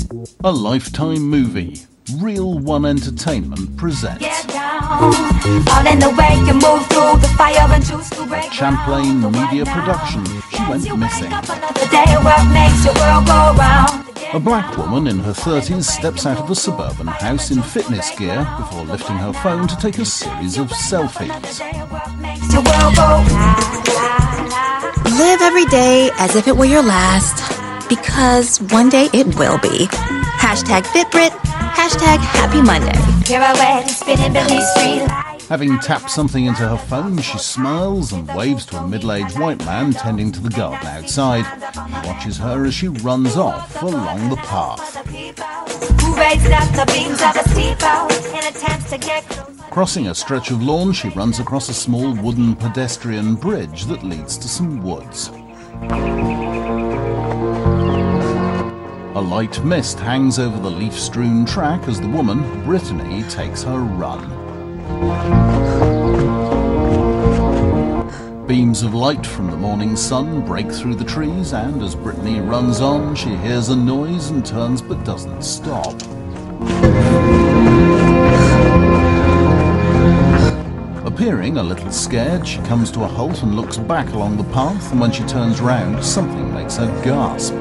A Lifetime movie. Real One Entertainment presents Champlain Media Production. She went missing. A black woman in her 30s steps out of a suburban house in fitness gear before lifting her phone to take a series of selfies. Live every day as if it were your last, because one day it will be. Hashtag FitBrit, hashtag Happy Monday. Having tapped something into her phone, she smiles and waves to a middle-aged white man tending to the garden outside. He watches her as she runs off along the path. Crossing a stretch of lawn, she runs across a small wooden pedestrian bridge that leads to some woods. A light mist hangs over the leaf-strewn track as the woman, Brittany, takes her run. Beams of light from the morning sun break through the trees, and as Brittany runs on, she hears a noise and turns but doesn't stop. Appearing a little scared, she comes to a halt and looks back along the path, and when she turns round, something makes her gasp.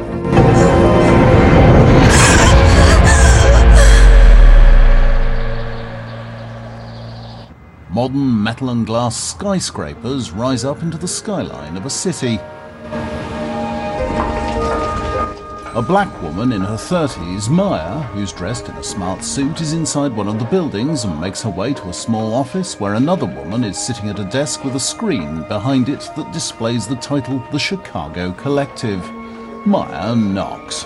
Modern metal and glass skyscrapers rise up into the skyline of a city. A black woman in her 30s, Maya, who's dressed in a smart suit, is inside one of the buildings and makes her way to a small office where another woman is sitting at a desk with a screen behind it that displays the title The Chicago Collective. Maya knocks.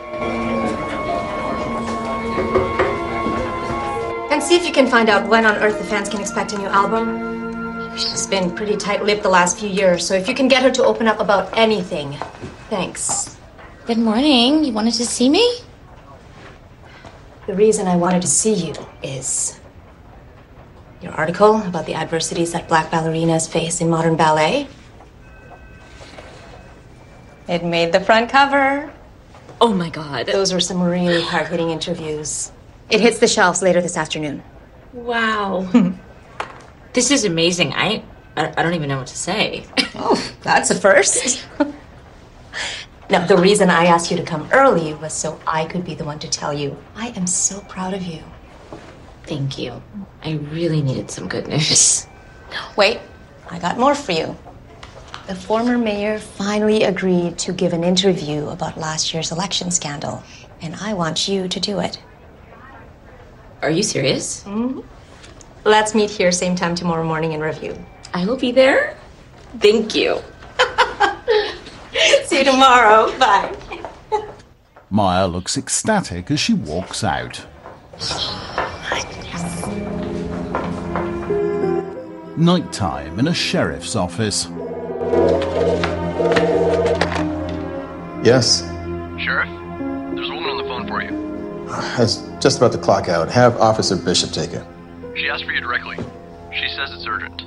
And see if you can find out when on earth the fans can expect a new album. She's been pretty tight-lipped the last few years, so if you can get her to open up about anything. Thanks. Good morning. You wanted to see me? The reason I wanted to see you is your article about the adversities that black ballerinas face in modern ballet. It made the front cover. Oh my God. Those were some really hard-hitting interviews. It hits the shelves later this afternoon. Wow. This is amazing. I don't even know what to say. Oh, that's a first. Now, the reason I asked you to come early was so I could be the one to tell you I am so proud of you. Thank you. I really needed some good news. Wait, I got more for you. The former mayor finally agreed to give an interview about last year's election scandal, and I want you to do it. Are you serious? Mm-hmm. Let's meet here same time tomorrow morning and review. I will be there. Thank you. See you tomorrow. Bye. Maya looks ecstatic as she walks out. Nighttime in a sheriff's office. Yes? Sheriff, there's a woman on the phone for you. I was just about to clock out. Have Officer Bishop take it. She asked for you directly. She says it's urgent.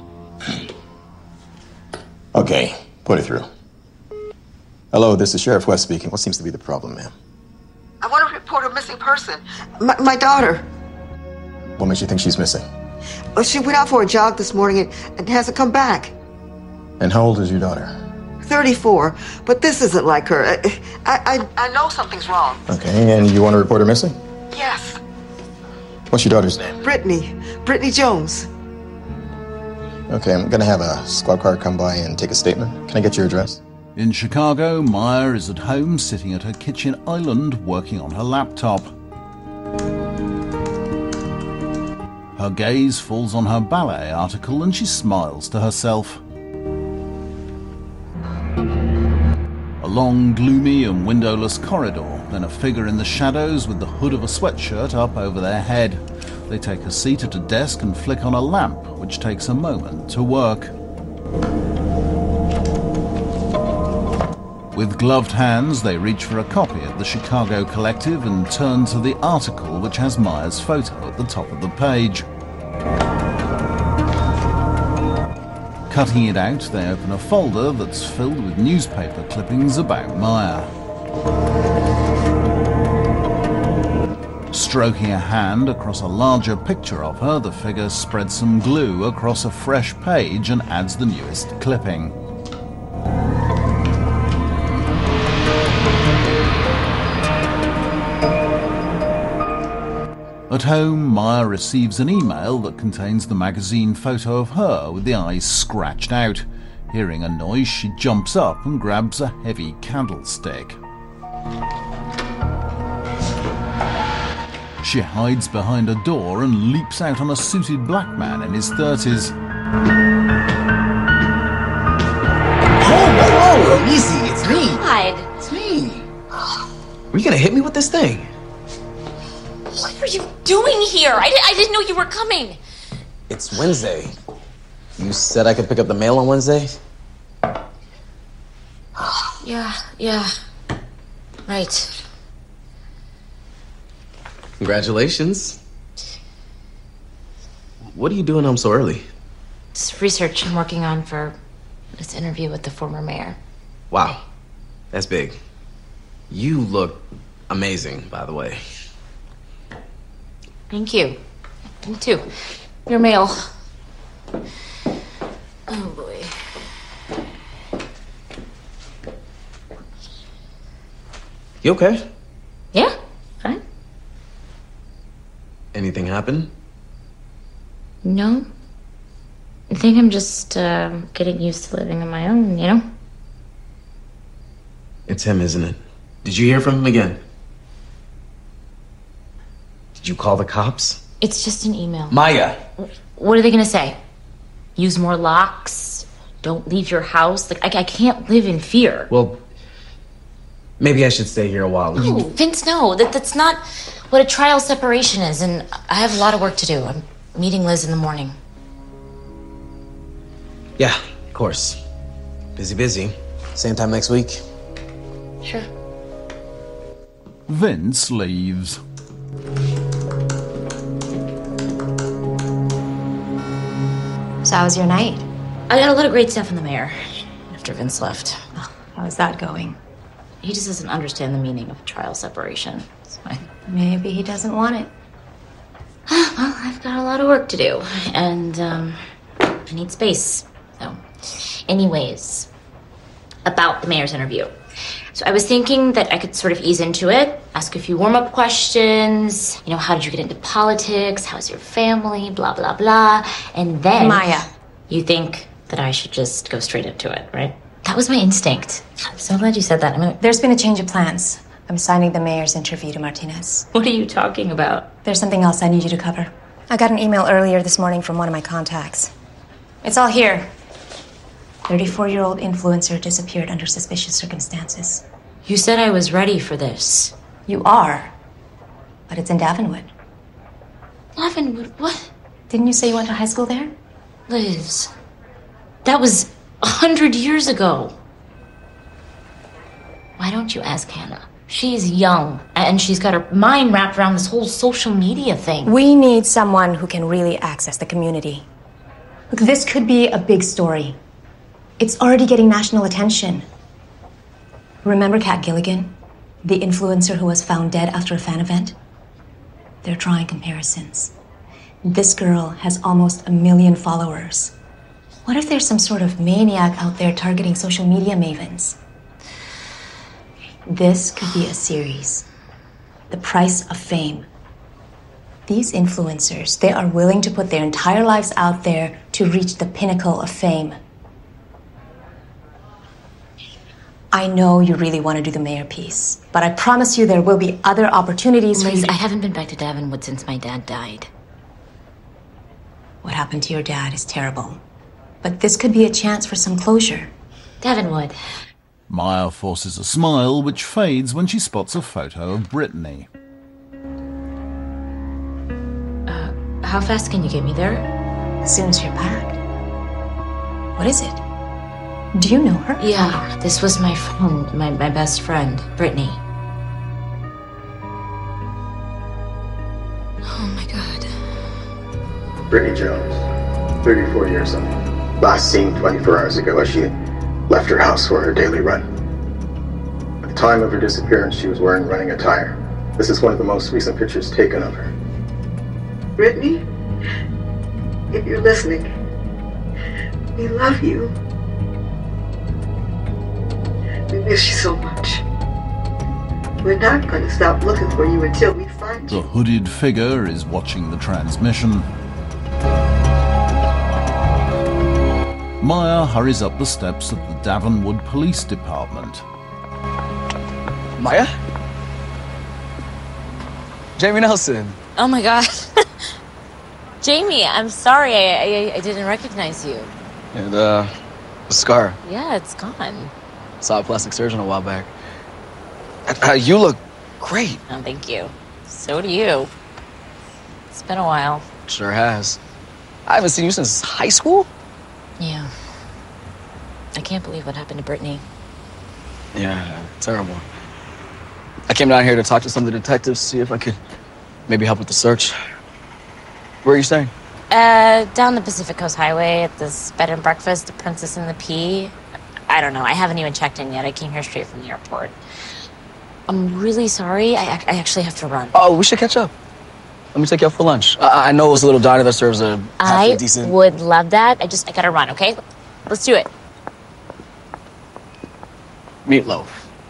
Okay, put it through. Hello, this is Sheriff West speaking. What seems to be the problem, ma'am? I want to report a missing person. My daughter. What makes you think she's missing? Well, she went out for a jog this morning and hasn't come back. And how old is your daughter? 34, but this isn't like her. I know something's wrong. Okay, and you want to report her missing? Yes. What's your daughter's name? Brittany Jones. Okay, I'm gonna have a squad car come by and take a statement. Can I get your address? In Chicago, Maya is at home sitting at her kitchen island working on her laptop. Her gaze falls on her ballet article and she smiles to herself. A long, gloomy and windowless corridor, then a figure in the shadows with the hood of a sweatshirt up over their head. They take a seat at a desk and flick on a lamp, which takes a moment to work. With gloved hands, they reach for a copy of the Chicago Collective and turn to the article which has Maya's photo at the top of the page. Cutting it out, they open a folder that's filled with newspaper clippings about Maya. Stroking a hand across a larger picture of her, the figure spreads some glue across a fresh page and adds the newest clipping. At home, Maya receives an email that contains the magazine photo of her with the eyes scratched out. Hearing a noise, she jumps up and grabs a heavy candlestick. She hides behind a door and leaps out on a suited black man in his 30s. Whoa, easy, it's me. God. It's me. Are you gonna hit me with this thing? What are you doing here? I didn't know you were coming. It's Wednesday. You said I could pick up the mail on Wednesday? Yeah. Right. Congratulations. What are you doing home so early? It's research I'm working on for this interview with the former mayor. Wow, that's big. You look amazing, by the way. Thank you. Me too. Your mail. Oh, boy. You okay? Yeah, fine. Anything happen? No. I think I'm just getting used to living on my own, you know? It's him, isn't it? Did you hear from him again? Did you call the cops? It's just an email. Maya! What are they gonna say? Use more locks? Don't leave your house? Like, I can't live in fear. Well, maybe I should stay here a while. No, Vince, no. That's not what a trial separation is, and I have a lot of work to do. I'm meeting Liz in the morning. Yeah, of course. Busy. Same time next week. Sure. Vince leaves. So how was your night? I got a lot of great stuff in the mayor after Vince left. Oh, how's that going? He just doesn't understand the meaning of trial separation. It's fine. Maybe he doesn't want it. Well, I've got a lot of work to do, and I need space. So, anyways, about the mayor's interview. So I was thinking that I could sort of ease into it, ask a few warm-up questions. You know, how did you get into politics? How's your family? Blah, blah, blah. And then... Maya. You think that I should just go straight into it, right? That was my instinct. I'm so glad you said that. I mean, There's been a change of plans. I'm assigning the mayor's interview to Martinez. what are you talking about? There's something else I need you to cover. I got an email earlier this morning from one of my contacts. It's all here. 34-year-old influencer disappeared under suspicious circumstances. You said I was ready for this. You are, but it's in Davenwood. Davenwood, what? Didn't you say you went to high school there? Liz, that was 100 years ago. Why don't you ask Hannah? She's young, and she's got her mind wrapped around this whole social media thing. We need someone who can really access the community. Look, this could be a big story. It's already getting national attention. Remember Kat Gilligan, the influencer who was found dead after a fan event? They're drawing comparisons. This girl has almost 1 million followers. What if there's some sort of maniac out there targeting social media mavens? This could be a series. The Price of Fame. These influencers, they are willing to put their entire lives out there to reach the pinnacle of fame. I know you really want to do the mayor piece, but I promise you there will be other opportunities for you. Liz, I haven't been back to Davenwood since my dad died. What happened to your dad is terrible, but this could be a chance for some closure. Davenwood. Maya forces a smile, which fades when she spots a photo of Brittany. How fast can you get me there? As soon as you're packed. What is it? Do you know her? Yeah, this was my friend, my best friend, Brittany. Oh my god. Brittany Jones, 34 years old. Last seen 24 hours ago as she left her house for her daily run. At the time of her disappearance, she was wearing running attire. This is one of the most recent pictures taken of her. Brittany, if you're listening, we love you. We miss you so much. We're not going to stop looking for you until we find The you. hooded figure is watching the transmission. Maya hurries up the steps of the Davonwood Police Department. Maya? Jamie Nelson. Oh my god. Jamie, I'm sorry. I didn't recognize you. And, the scar. Yeah, it's gone. Saw a plastic surgeon a while back. You look great. Oh, thank you. So do you. It's been a while. Sure has. I haven't seen you since high school? Yeah. I can't believe what happened to Brittany. Yeah, terrible. I came down here to talk to some of the detectives, see if I could maybe help with the search. Where are you staying? Down the Pacific Coast Highway at this bed and breakfast, the Princess and the Pea. I don't know. I haven't even checked in yet. I came here straight from the airport. I'm really sorry. I actually have to run. Oh, we should catch up. Let me take you out for lunch. I know it's a little diner that serves a halfway decent... I would love that. I gotta run, okay? Let's do it. Meatloaf.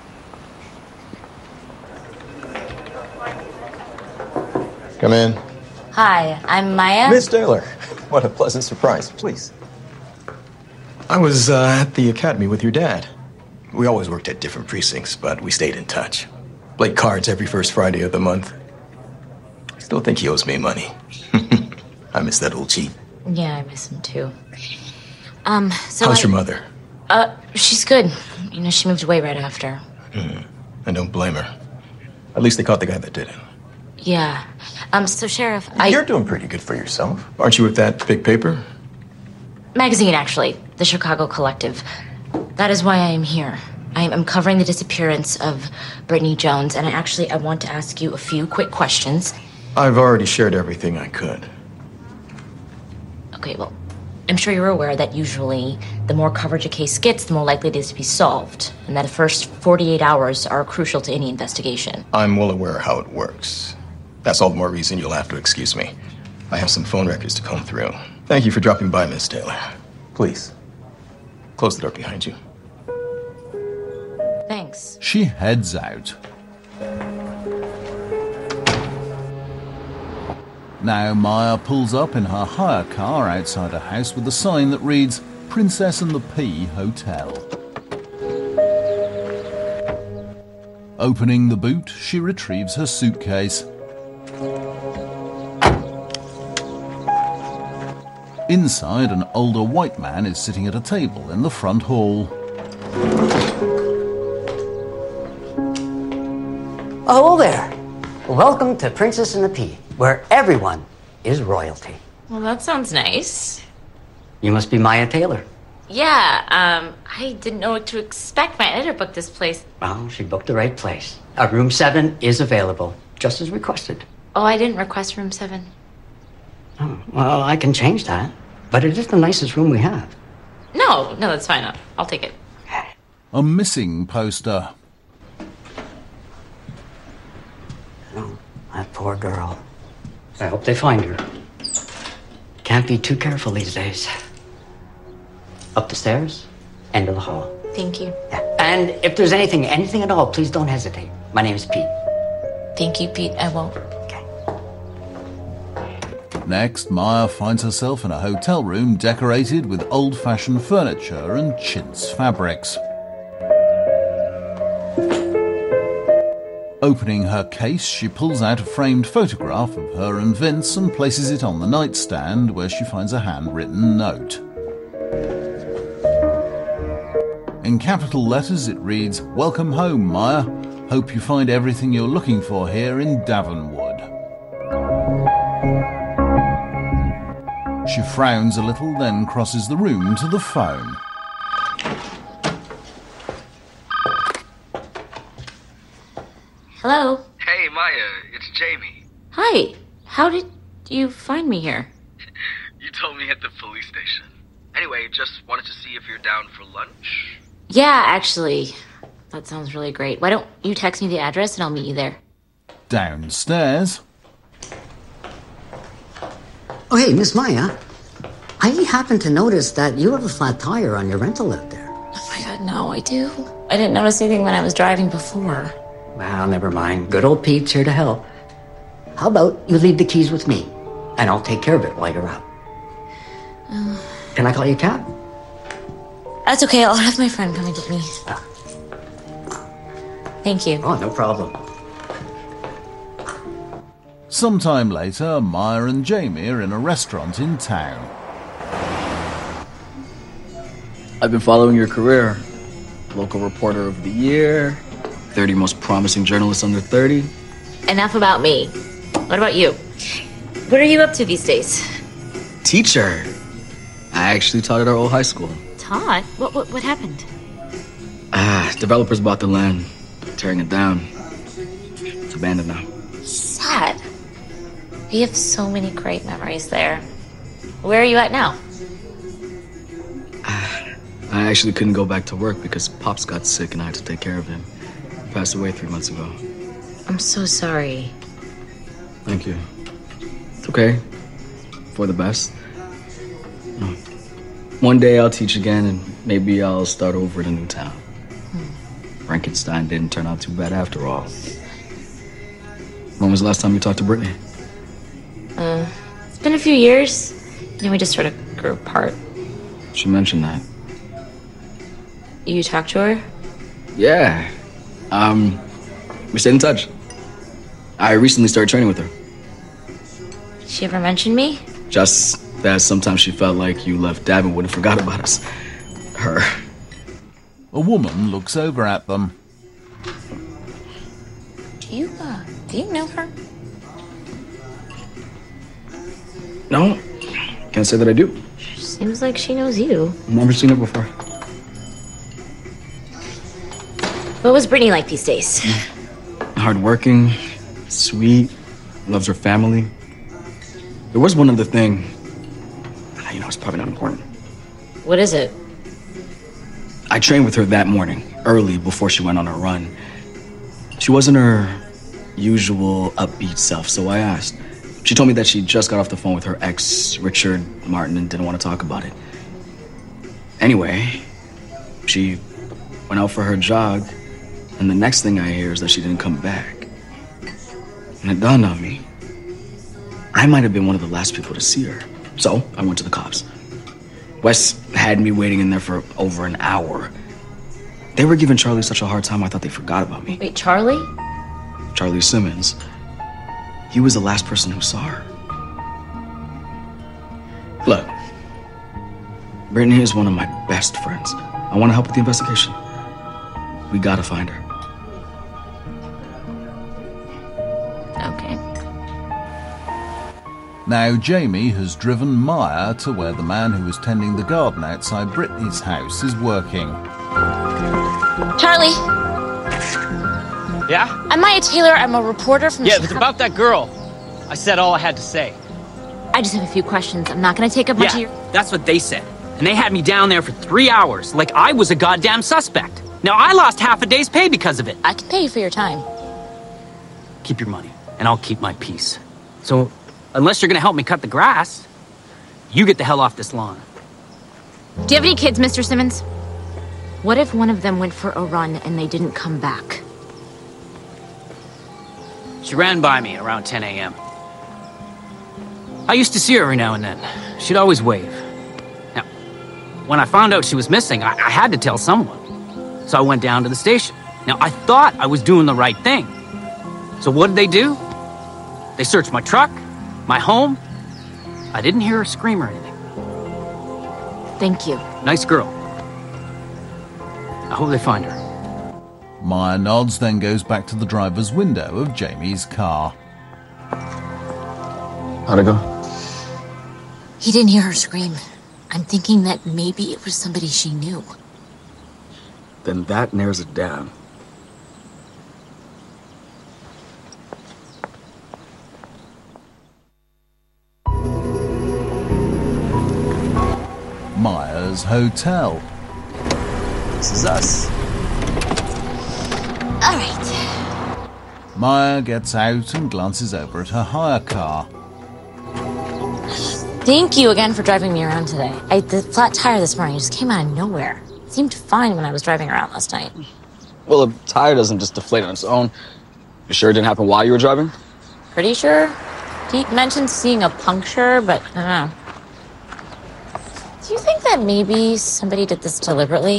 Come in. Hi, I'm Maya. Miss Taylor. What a pleasant surprise. Please. I was at the academy with your dad. We always worked at different precincts, but we stayed in touch. Played cards every first Friday of the month. I still think he owes me money. I miss that old cheat. Yeah, I miss him too. How's your mother? She's good. You know, she moved away right after. I don't blame her. At least they caught the guy that did it. Yeah. So Sheriff, You're doing pretty good for yourself. Aren't you with that big paper? Magazine, actually. The Chicago Collective. That is why I am here. I'm covering the disappearance of Brittany Jones, and I want to ask you a few quick questions. I've already shared everything I could. Okay, well, I'm sure you're aware that usually the more coverage a case gets, the more likely it is to be solved, and that the first 48 hours are crucial to any investigation. I'm well aware how it works. That's all the more reason you'll have to excuse me. I have some phone records to comb through. Thank you for dropping by, Miss Taylor. Please, close the door behind you. Thanks. She heads out. Now Maya pulls up in her hire car outside a house with a sign that reads Princess and the Pea Hotel. Opening the boot, she retrieves her suitcase. Inside, an older white man is sitting at a table in the front hall. Oh, there. Welcome to Princess and the Pea, where everyone is royalty. Well, that sounds nice. You must be Maya Taylor. Yeah, I didn't know what to expect. My editor booked this place. Well, she booked the right place. Room 7 is available, just as requested. Oh, I didn't request room 7. Oh, well, I can change that, but it is the nicest room we have. No, that's fine. I'll take it. A missing poster. Oh, that poor girl. I hope they find her. Can't be too careful these days. Up the stairs, end of the hall. Thank you. Yeah. And if there's anything at all, please don't hesitate. My name is Pete. Thank you, Pete. I won't. Next, Maya finds herself in a hotel room decorated with old-fashioned furniture and chintz fabrics. Opening her case, she pulls out a framed photograph of her and Vince and places it on the nightstand, where she finds a handwritten note. In capital letters it reads, "Welcome home, Maya. Hope you find everything you're looking for here in Davonwood." She frowns a little, then crosses the room to the phone. Hello? Hey, Maya, it's Jamie. Hi. How did you find me here? You told me at the police station. Anyway, just wanted to see if you're down for lunch. Yeah, actually. That sounds really great. Why don't you text me the address and I'll meet you there? Downstairs. Oh, hey, Miss Maya. I happened to notice that you have a flat tire on your rental out there. Oh my god, no, I do. I didn't notice anything when I was driving before. Well, never mind. Good old Pete's here to help. How about you leave the keys with me, and I'll take care of it while you're out. Can I call you a cab? That's okay, I'll have my friend come and get me. Thank you. Oh, no problem. Sometime later, Maya and Jamie are in a restaurant in town. I've been following your career. Local reporter of the year, 30 most promising journalists under 30. Enough about me. What about you? What are you up to these days? Teacher. I actually taught at our old high school. Taught? What happened? Developers bought the land, tearing it down. It's abandoned now. Sad. We have so many great memories there. Where are you at now? I actually couldn't go back to work because Pops got sick and I had to take care of him. He passed away 3 months ago. I'm so sorry. Thank you. It's okay. For the best. No. One day I'll teach again and maybe I'll start over in a new town. Frankenstein didn't turn out too bad after all. When was the last time you talked to Brittany? It's been a few years. We just sort of grew apart. She mentioned that. You talked to her? Yeah. We stayed in touch. I recently started training with her. Did she ever mention me? Just that sometimes she felt like you left Davin would have forgot about us. Her. A woman looks over at them. Do you know her? No. Can't say that I do. Seems like she knows you. Never seen her before. What was Brittany like these days? Hardworking, sweet, loves her family. There was one other thing. It's probably not important. What is it? I trained with her that morning, early before she went on her run. She wasn't her usual upbeat self, so I asked. She told me that she just got off the phone with her ex, Richard Martin, and didn't want to talk about it. Anyway, she went out for her jog, and the next thing I hear is that she didn't come back. And it dawned on me, I might have been one of the last people to see her. So I went to the cops. Wes had me waiting in there for over an hour. They were giving Charlie such a hard time, I thought they forgot about me. Wait, Charlie? Charlie Simmons. He was the last person who saw her. Look, Brittany is one of my best friends. I want to help with the investigation. We gotta find her. Okay. Now Jamie has driven Maya to where the man who was tending the garden outside Brittany's house is working. Charlie! Yeah? I'm Maya Taylor. I'm a reporter from... Yeah, it's about that girl. I said all I had to say. I just have a few questions. I'm not going to take up much of your... That's what they said. And they had me down there for 3 hours, like I was a goddamn suspect. Now, I lost half a day's pay because of it. I can pay you for your time. Keep your money, and I'll keep my peace. So, unless you're going to help me cut the grass, you get the hell off this lawn. Do you have any kids, Mr. Simmons? What if one of them went for a run and they didn't come back? She ran by me around 10 a.m. I used to see her every now and then. She'd always wave. Now, when I found out she was missing, I had to tell someone. So I went down to the station. Now, I thought I was doing the right thing. So what did they do? They searched my truck, my home. I didn't hear her scream or anything. Thank you. Nice girl. I hope they find her. Maya nods, then goes back to the driver's window of Jamie's car. How'd it go? He didn't hear her scream. I'm thinking that maybe it was somebody she knew. Then that narrows it down. Maya's hotel. This is us. All right. Maya gets out and glances over at her hire car. Thank you again for driving me around today. The flat tire this morning just came out of nowhere. It seemed fine when I was driving around last night. Well, a tire doesn't just deflate on its own. You sure it didn't happen while you were driving? Pretty sure. Pete mentioned seeing a puncture, but I don't know. Do you think that maybe somebody did this deliberately?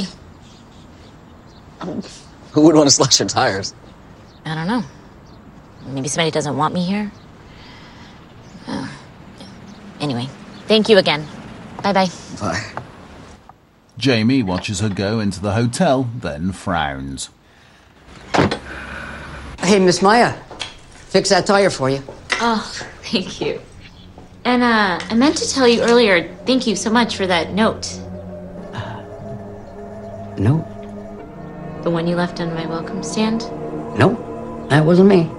Who would want to slash your tires? I don't know. Maybe somebody doesn't want me here. Oh. Anyway, thank you again. Bye-bye. Bye. Jamie watches her go into the hotel, then frowns. Hey, Miss Maya. Fix that tire for you. Oh, thank you. And, I meant to tell you earlier, thank you so much for that note. Note? The one you left on my welcome stand? Nope, that wasn't me.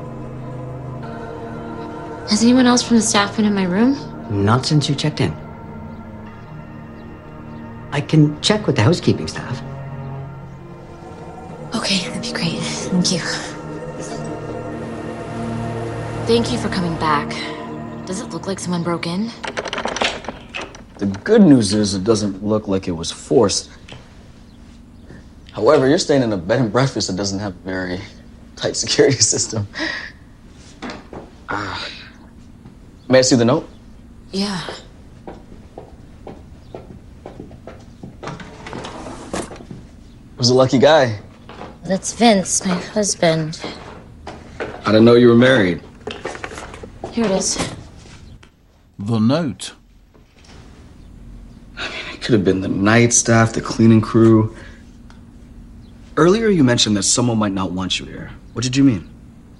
Has anyone else from the staff been in my room? Not since you checked in. I can check with the housekeeping staff. Okay, that'd be great. Thank you. Thank you for coming back. Does it look like someone broke in? The good news is it doesn't look like it was forced. However, you're staying in a bed and breakfast that doesn't have a very tight security system. May I see the note? Yeah. Who's a lucky guy? That's Vince, my husband. I didn't know you were married. Here it is. The note. It could have been the night staff, the cleaning crew. Earlier you mentioned that someone might not want you here. What did you mean?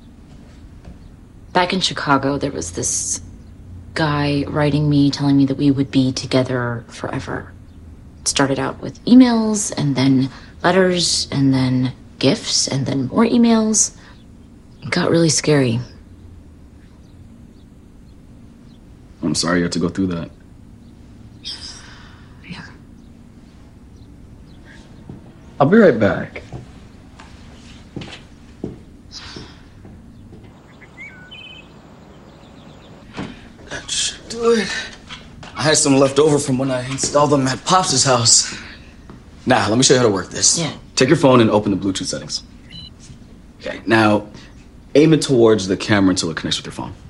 Back in Chicago, there was this guy writing me, telling me that we would be together forever. It started out with emails, and then letters, and then gifts, and then more emails. It got really scary. I'm sorry you had to go through that. Yeah. I'll be right back. That should do it. I had some left over from when I installed them at Pops' house. Now, let me show you how to work this. Yeah. Take your phone and open the Bluetooth settings. Okay, now aim it towards the camera until it connects with your phone.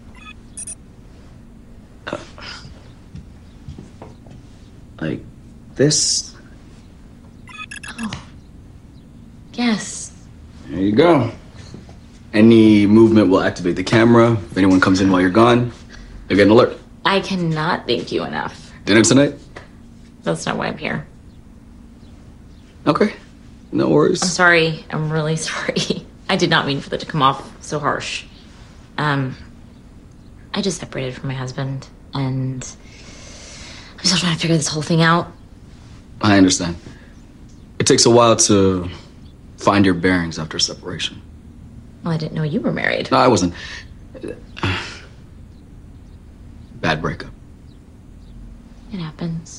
Like this. Oh. Yes. There you go. Any movement will activate the camera. If anyone comes in while you're gone, you'll get an alert. I cannot thank you enough. Dinner tonight? That's not why I'm here. Okay. No worries. I'm sorry. I'm really sorry. I did not mean for that to come off so harsh. I just separated from my husband, and I'm still trying to figure this whole thing out. I understand. It takes a while to find your bearings after separation. Well, I didn't know you were married. No, I wasn't. Bad breakup. It happens.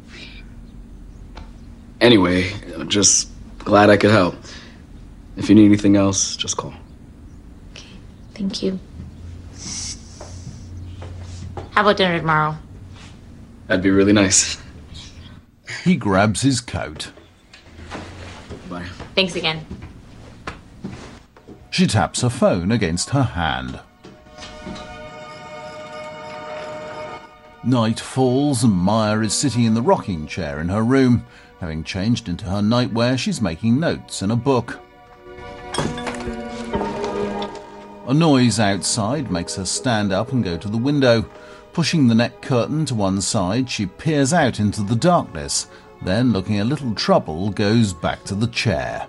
Anyway, I'm just glad I could help. If you need anything else, just call. Okay, thank you. How about dinner tomorrow? That'd be really nice. He grabs his coat. Bye. Thanks again. She taps her phone against her hand. Night falls and Maya is sitting in the rocking chair in her room. Having changed into her nightwear, she's making notes in a book. A noise outside makes her stand up and go to the window. Pushing the net curtain to one side, she peers out into the darkness, then, looking a little troubled, goes back to the chair.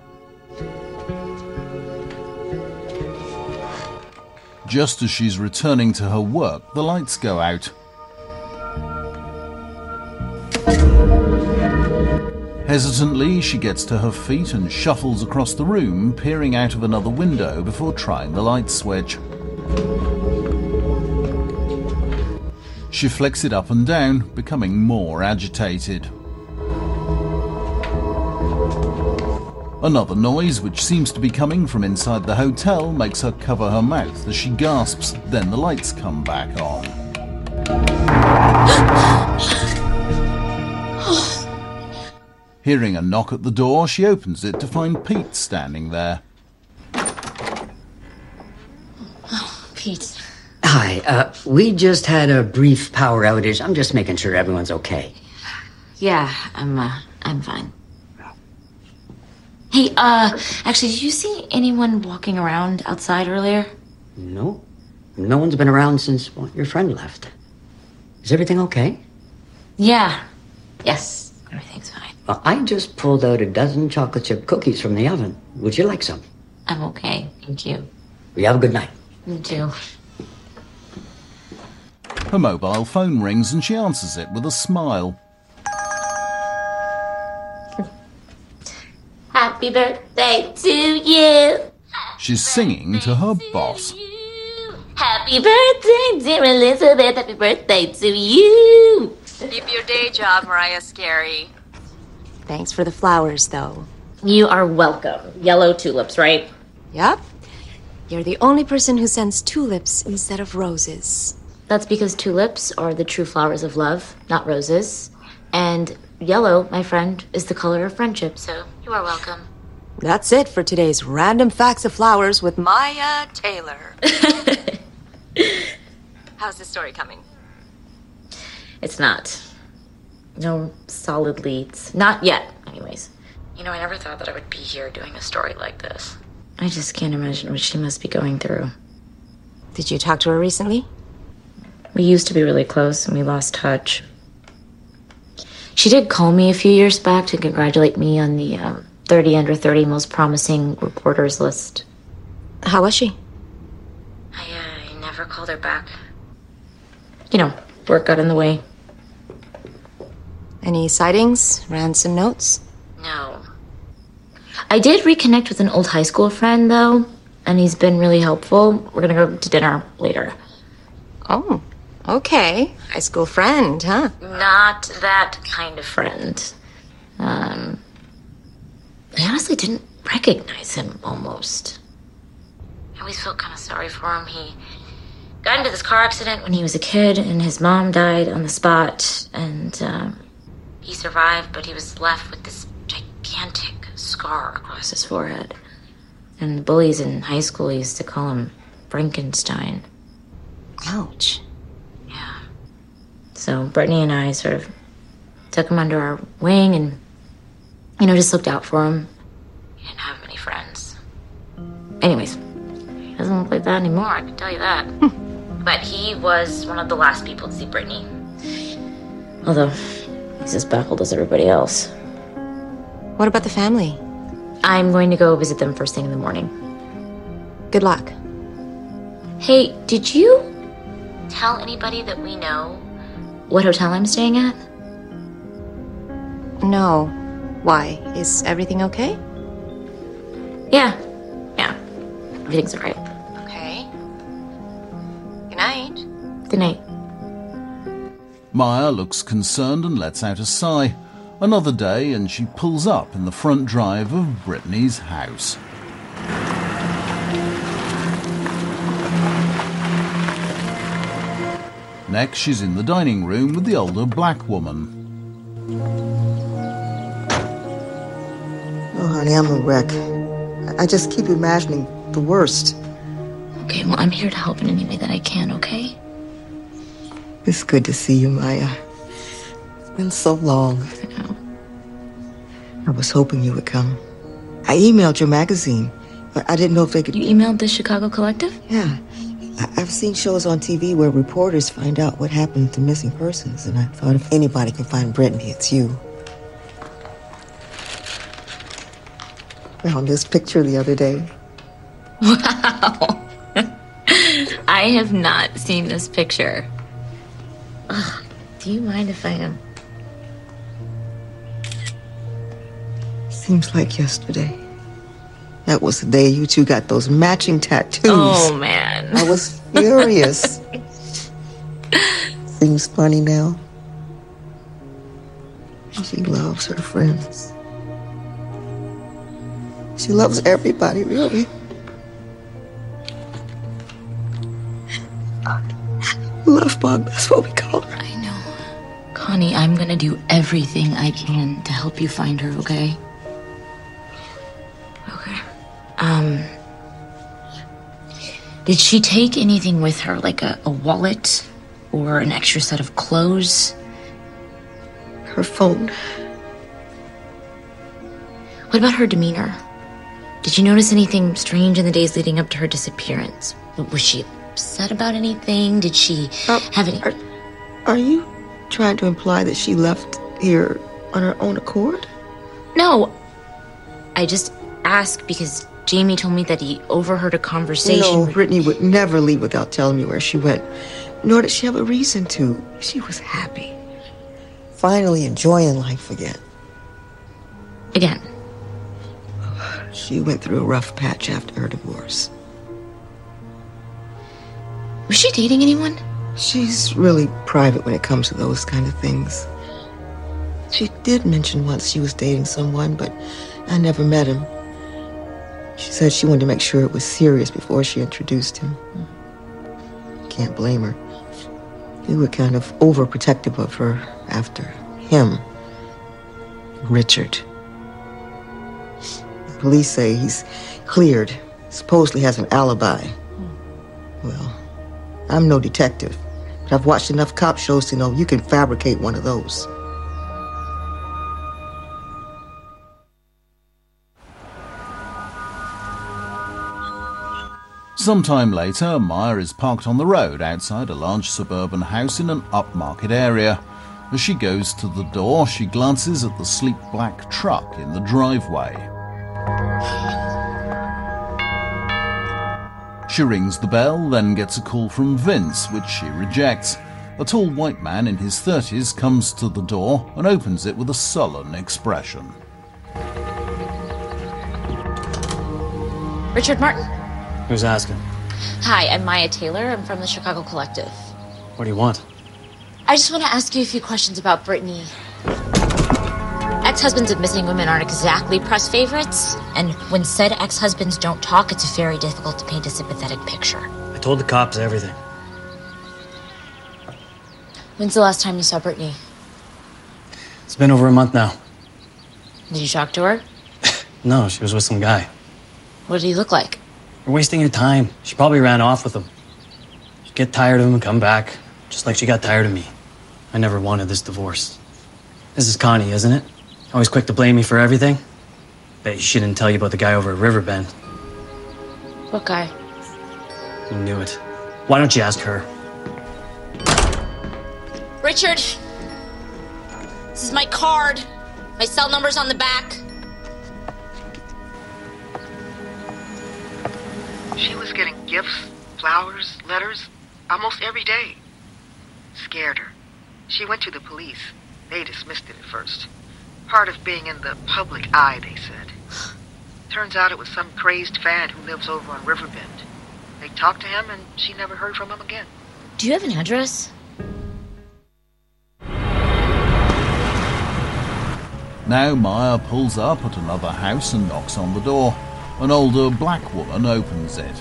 Just as she's returning to her work, the lights go out. Hesitantly, she gets to her feet and shuffles across the room, peering out of another window before trying the light switch. She flicks it up and down, becoming more agitated. Another noise, which seems to be coming from inside the hotel, makes her cover her mouth as she gasps. Then the lights come back on. Hearing a knock at the door, she opens it to find Pete standing there. Oh, Pete. Hi, we just had a brief power outage. I'm just making sure everyone's okay. Yeah, I'm fine. Hey, actually, did you see anyone walking around outside earlier? No. No one's been around since your friend left. Is everything okay? Yeah. Yes, everything's fine. Well, I just pulled out a dozen chocolate chip cookies from the oven. Would you like some? I'm okay, thank you. You have a good night. You too. Her mobile phone rings and she answers it with a smile. Happy birthday to you. She's singing to her boss. Happy birthday, dear Elizabeth. Happy birthday to you. Keep your day job, Mariah Scary. Thanks for the flowers, though. You are welcome. Yellow tulips, right? Yep. You're the only person who sends tulips instead of roses. That's because tulips are the true flowers of love, not roses. And yellow, my friend, is the color of friendship, so you are welcome. That's it for today's Random Facts of Flowers with Maya Taylor. How's the story coming? It's not. No solid leads. Not yet, anyways. You know, I never thought that I would be here doing a story like this. I just can't imagine what she must be going through. Did you talk to her recently? We used to be really close, and we lost touch. She did call me a few years back to congratulate me on the 30 under 30 most promising reporters list. How was she? I never called her back. You know, work got in the way. Any sightings? Ransom notes? No. I did reconnect with an old high school friend, though, and he's been really helpful. We're gonna go to dinner later. Oh, okay. High school friend, huh? Not that kind of friend. I honestly didn't recognize him, almost. I always felt kind of sorry for him. He got into this car accident when he was a kid, and his mom died on the spot, and he survived, but he was left with this gigantic scar across his forehead. And the bullies in high school used to call him Frankenstein. Ouch. Yeah. So Brittany and I sort of took him under our wing and, just looked out for him. He didn't have many friends. Anyways, he doesn't look like that anymore, I can tell you that. But he was one of the last people to see Brittany. Although, he's as baffled as everybody else. What about the family? I'm going to go visit them first thing in the morning. Good luck. Hey, did you tell anybody that we know what hotel I'm staying at? No. Why? Is everything okay? Yeah. Everything's all right. Okay. Good night. Good night. Maya looks concerned and lets out a sigh. Another day, and she pulls up in the front drive of Brittany's house. Next, she's in the dining room with the older black woman. Oh, honey, I'm a wreck. I just keep imagining the worst. Okay, well, I'm here to help in any way that I can, okay? It's good to see you, Maya. It's been so long. I know. I was hoping you would come. I emailed your magazine, but I didn't know if they could... You emailed the Chicago Collective? Yeah. I've seen shows on TV where reporters find out what happened to missing persons, and I thought if anybody can find Brittany, it's you. Found this picture the other day. Wow. I have not seen this picture. Ugh, do you mind if I am? Seems like yesterday. That was the day you two got those matching tattoos. Oh, man. I was furious. Seems funny now. She loves her friends. She loves everybody, really. Love bug, that's what we call her. I know. Connie, I'm gonna do everything I can to help you find her, okay? Okay. Did she take anything with her, like a wallet or an extra set of clothes? Her phone. What about her demeanor? Did you notice anything strange in the days leading up to her disappearance? Was she upset about anything? Did she have any... Are you trying to imply that she left here on her own accord? No. I just asked because Jamie told me that he overheard a conversation. No, Brittany would never leave without telling me where she went. Nor did she have a reason to. She was happy. Finally enjoying life again. Again. She went through a rough patch after her divorce. Was she dating anyone? She's really private when it comes to those kind of things. She did mention once she was dating someone, but I never met him. She said she wanted to make sure it was serious before she introduced him. Can't blame her. We were kind of overprotective of her after him. Richard. The police say he's cleared. Supposedly has an alibi. Well, I'm no detective, but I've watched enough cop shows to know you can fabricate one of those. Sometime later, Maya is parked on the road outside a large suburban house in an upmarket area. As she goes to the door, she glances at the sleek black truck in the driveway. She rings the bell, then gets a call from Vince, which she rejects. A tall white man in his 30s comes to the door and opens it with a sullen expression. Richard Martin? Who's asking? Hi, I'm Maya Taylor. I'm from the Chicago Collective. What do you want? I just want to ask you a few questions about Brittany. Ex-husbands of missing women aren't exactly press favorites, and when said ex-husbands don't talk, it's very difficult to paint a sympathetic picture. I told the cops everything. When's the last time you saw Brittany? It's been over a month now. Did you talk to her? No, she was with some guy. What did he look like? You're wasting your time. She probably ran off with him. She'd get tired of him and come back, just like she got tired of me. I never wanted this divorce. This is Connie, isn't it? Always quick to blame me for everything. Bet she didn't tell you about the guy over at Riverbend. What guy? You knew it. Why don't you ask her? Richard! This is my card. My cell number's on the back. She was getting gifts, flowers, letters, almost every day. Scared her. She went to the police. They dismissed it at first. Part of being in the public eye, they said. Turns out it was some crazed fan who lives over on Riverbend. They talked to him and she never heard from him again. Do you have an address? Now Maya pulls up at another house and knocks on the door. An older black woman opens it.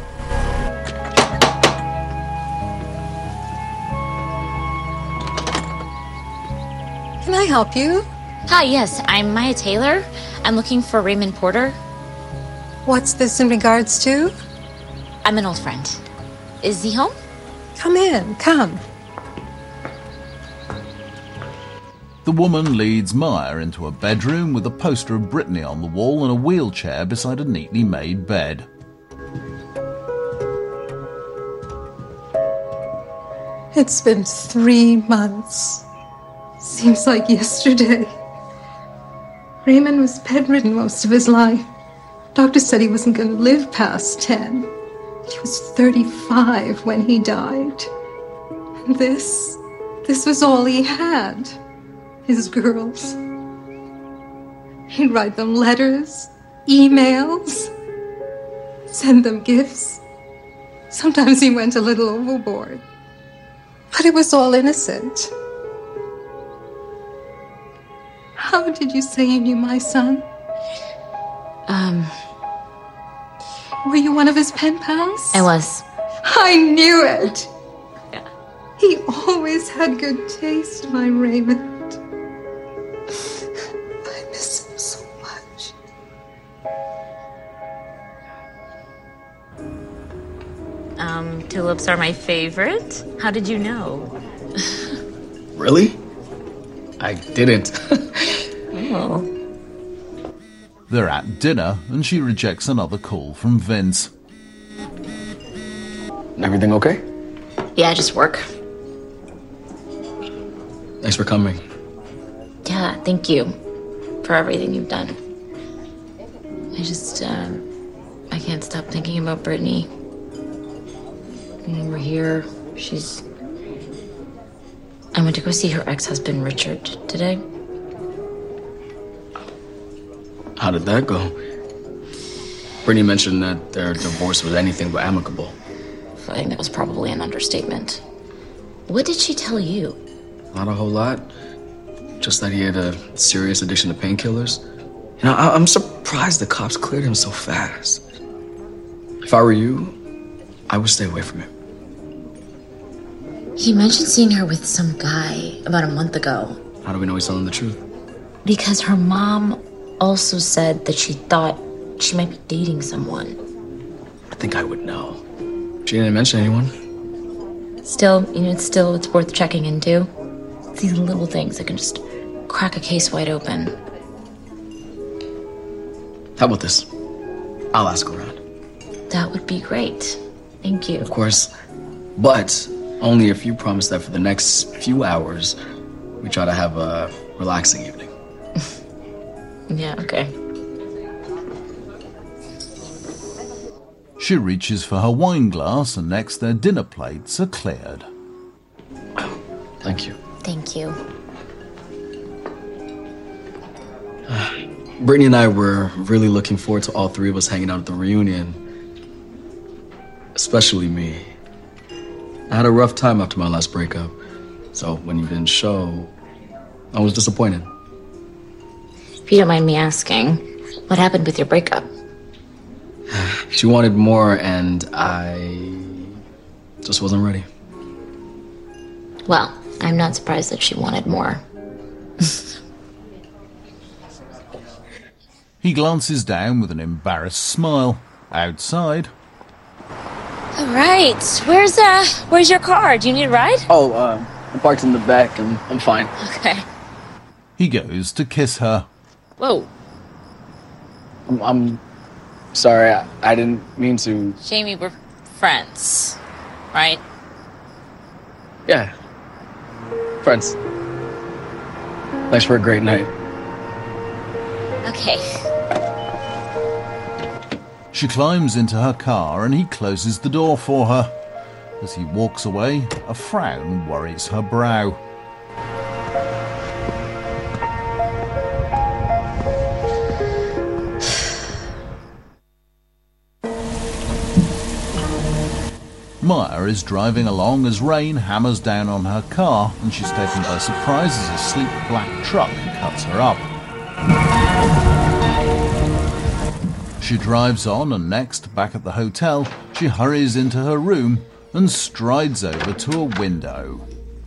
Can I help you? Hi, yes, I'm Maya Taylor. I'm looking for Raymond Porter. What's this in regards to? I'm an old friend. Is he home? Come in, come. The woman leads Maya into a bedroom with a poster of Brittany on the wall and a wheelchair beside a neatly made bed. It's been 3 months. Seems like yesterday. Raymond was bedridden most of his life. Doctor said he wasn't going to live past 10. He was 35 when he died. And this was all he had. His girls. He'd write them letters, emails, send them gifts. Sometimes he went a little overboard. But it was all innocent. How did you say you knew my son? Were you one of his pen pals? I was. I knew it. Yeah. He always had good taste, my Raymond. I miss him so much. Tulips are my favorite. How did you know? Really? I didn't. Oh. They're at dinner, and she rejects another call from Vince. Everything okay? Yeah, just work. Thanks for coming. Yeah, thank you for everything you've done. I can't stop thinking about Brittany. When we're here, I went to go see her ex-husband, Richard, today. How did that go? Brittany mentioned that their divorce was anything but amicable. I think that was probably an understatement. What did she tell you? Not a whole lot. Just that he had a serious addiction to painkillers. You know, I'm surprised the cops cleared him so fast. If I were you, I would stay away from him. He mentioned seeing her with some guy about a month ago. How do we know he's telling the truth? Because her mom also said that she thought she might be dating someone. I think I would know. She didn't mention anyone. Still, it's worth checking into. It's these little things that can just crack a case wide open. How about this? I'll ask around. That would be great. Thank you. Of course. But only if you promise that for the next few hours, we try to have a relaxing evening. Yeah, okay. She reaches for her wine glass, and next their dinner plates are cleared. Thank you. Thank you. Brittany and I were really looking forward to all three of us hanging out at the reunion. Especially me. I had a rough time after my last breakup, so when you didn't show, I was disappointed. If you don't mind me asking, what happened with your breakup? She wanted more, and I just wasn't ready. Well, I'm not surprised that she wanted more. He glances down with an embarrassed smile. Outside. All right. Where's your car? Do you need a ride? Oh, I'm parked in the back. I'm fine. Okay. He goes to kiss her. Whoa. I'm sorry. I didn't mean to. Jamie, we're friends, right? Yeah. Friends. Thanks for a great night. Okay. She climbs into her car and he closes the door for her. As he walks away, a frown worries her brow. Maya is driving along as rain hammers down on her car, and she's taken by surprise as a sleek black truck cuts her up. She drives on, and next, back at the hotel, she hurries into her room and strides over to a window.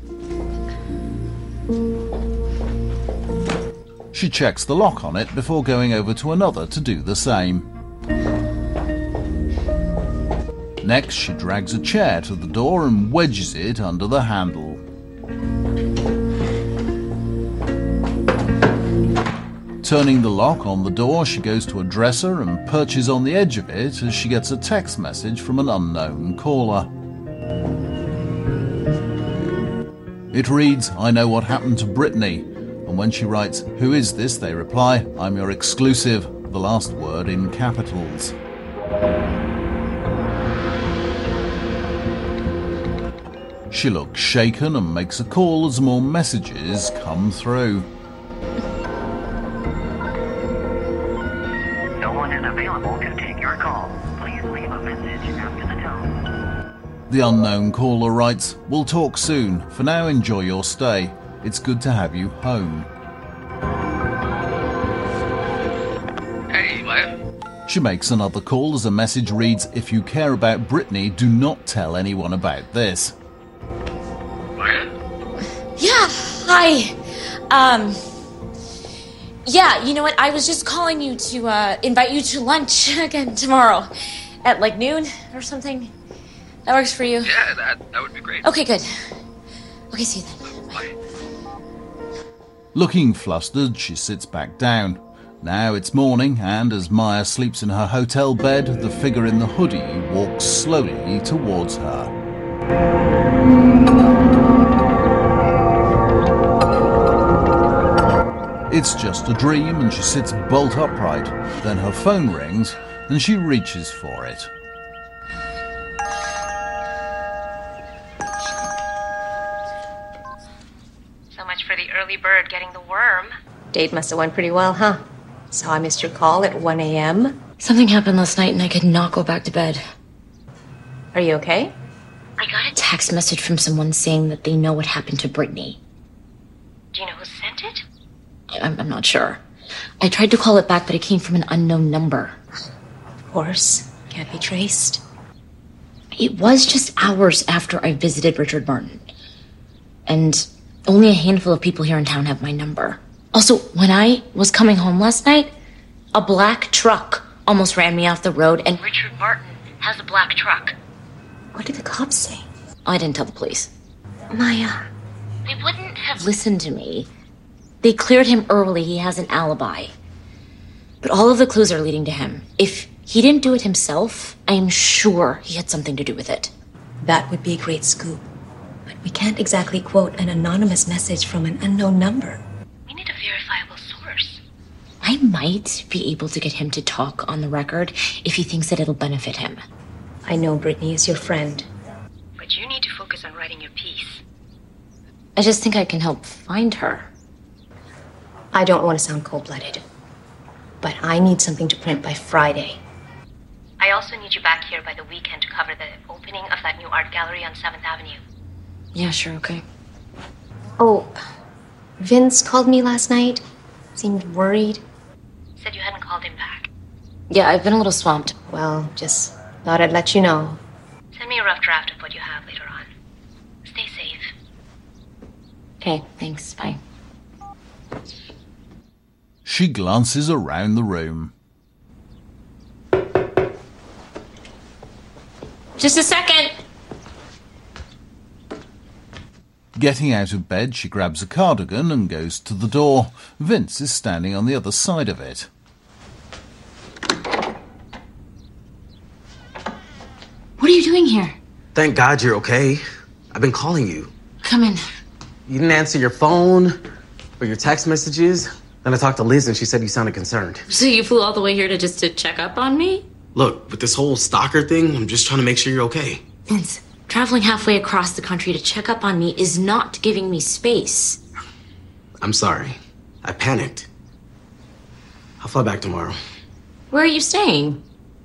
She checks the lock on it before going over to another to do the same. Next, she drags a chair to the door and wedges it under the handle. Turning the lock on the door, she goes to a dresser and perches on the edge of it as she gets a text message from an unknown caller. It reads, "I know what happened to Brittany." And when she writes, "Who is this?" they reply, "I'm your exclusive," the last word in capitals. She looks shaken and makes a call as more messages come through. No one is available to take your call. Please leave a message after the tone. The unknown caller writes, "We'll talk soon. For now, enjoy your stay. It's good to have you home." Hey, Maya. She makes another call as a message reads, "If you care about Brittany, do not tell anyone about this." Yeah, hi. Yeah, you know what? I was just calling you to invite you to lunch again tomorrow at like noon or something. That works for you? Yeah, that would be great. Okay, good. Okay, see you then. Bye. Looking flustered, she sits back down. Now it's morning, and as Maya sleeps in her hotel bed, the figure in the hoodie walks slowly towards her. It's just a dream, and she sits bolt upright. Then her phone rings, and she reaches for it. So much for the early bird getting the worm. Date must have went pretty well, huh? So I missed your call at 1 a.m. Something happened last night and I could not go back to bed. Are you okay? I got a text message from someone saying that they know what happened to Brittany. Do you know who sent it? I'm not sure. I tried to call it back, but it came from an unknown number. Of course. Can't be traced. It was just hours after I visited Richard Martin. And only a handful of people here in town have my number. Also, when I was coming home last night, a black truck almost ran me off the road, and Richard Martin has a black truck. What did the cops say? Oh, I didn't tell the police. Maya. They wouldn't have listened to me. They cleared him early. He has an alibi. But all of the clues are leading to him. If he didn't do it himself, I am sure he had something to do with it. That would be a great scoop. But we can't exactly quote an anonymous message from an unknown number. We need a verifiable source. I might be able to get him to talk on the record if he thinks that it'll benefit him. I know Brittany is your friend. But you need to focus on writing your piece. I just think I can help find her. I don't want to sound cold-blooded, but I need something to print by Friday. I also need you back here by the weekend to cover the opening of that new art gallery on 7th Avenue. Yeah, sure, okay. Oh, Vince called me last night. Seemed worried. Said you hadn't called him back. Yeah, I've been a little swamped. Well, just thought I'd let you know. Send me a rough draft of what you have later on. Stay safe. Okay, thanks. Bye. She glances around the room. Just a second. Getting out of bed, she grabs a cardigan and goes to the door. Vince is standing on the other side of it. What are you doing here? Thank God you're okay. I've been calling you. Come in. You didn't answer your phone or your text messages. Then I talked to Liz and she said you sounded concerned. So you flew all the way here to check up on me? Look, with this whole stalker thing, I'm just trying to make sure you're okay. Vince, traveling halfway across the country to check up on me is not giving me space. I'm sorry. I panicked. I'll fly back tomorrow. Where are you staying?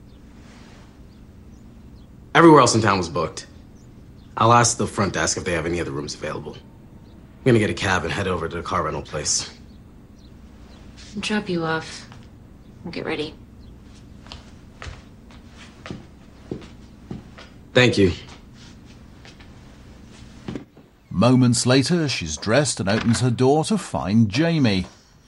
Everywhere else in town was booked. I'll ask the front desk if they have any other rooms available. I'm gonna get a cab and head over to the car rental place. I'll drop you off. I'll get ready. Thank you. Moments later, she's dressed and opens her door to find Jamie.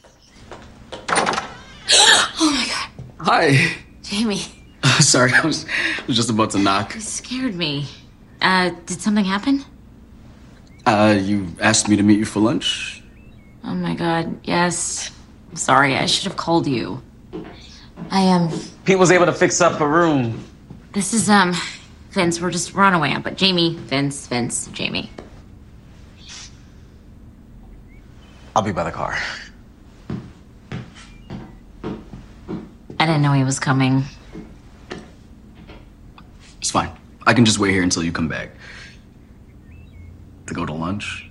Oh my God. Hi. Jamie. Sorry, I was just about to knock. You scared me. Did something happen? You asked me to meet you for lunch? Oh my God, yes. I'm sorry, I should have called you. Pete was able to fix up a room. This is, Vince, we're on our way out, but Jamie, Vince, Jamie. I'll be by the car. I didn't know he was coming. It's fine. I can just wait here until you come back. To go to lunch?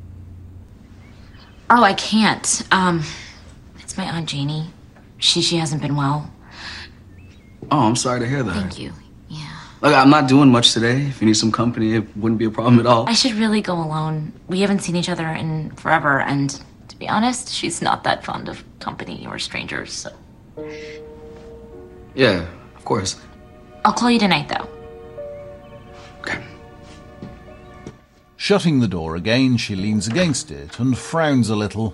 Oh, I can't. It's my Aunt Janie. She hasn't been well. Oh, I'm sorry to hear that. Thank you. Yeah. Look, I'm not doing much today. If you need some company, it wouldn't be a problem at all. I should really go alone. We haven't seen each other in forever, and to be honest, she's not that fond of company or strangers, so... Yeah, of course. I'll call you tonight, though. Shutting the door again, she leans against it and frowns a little.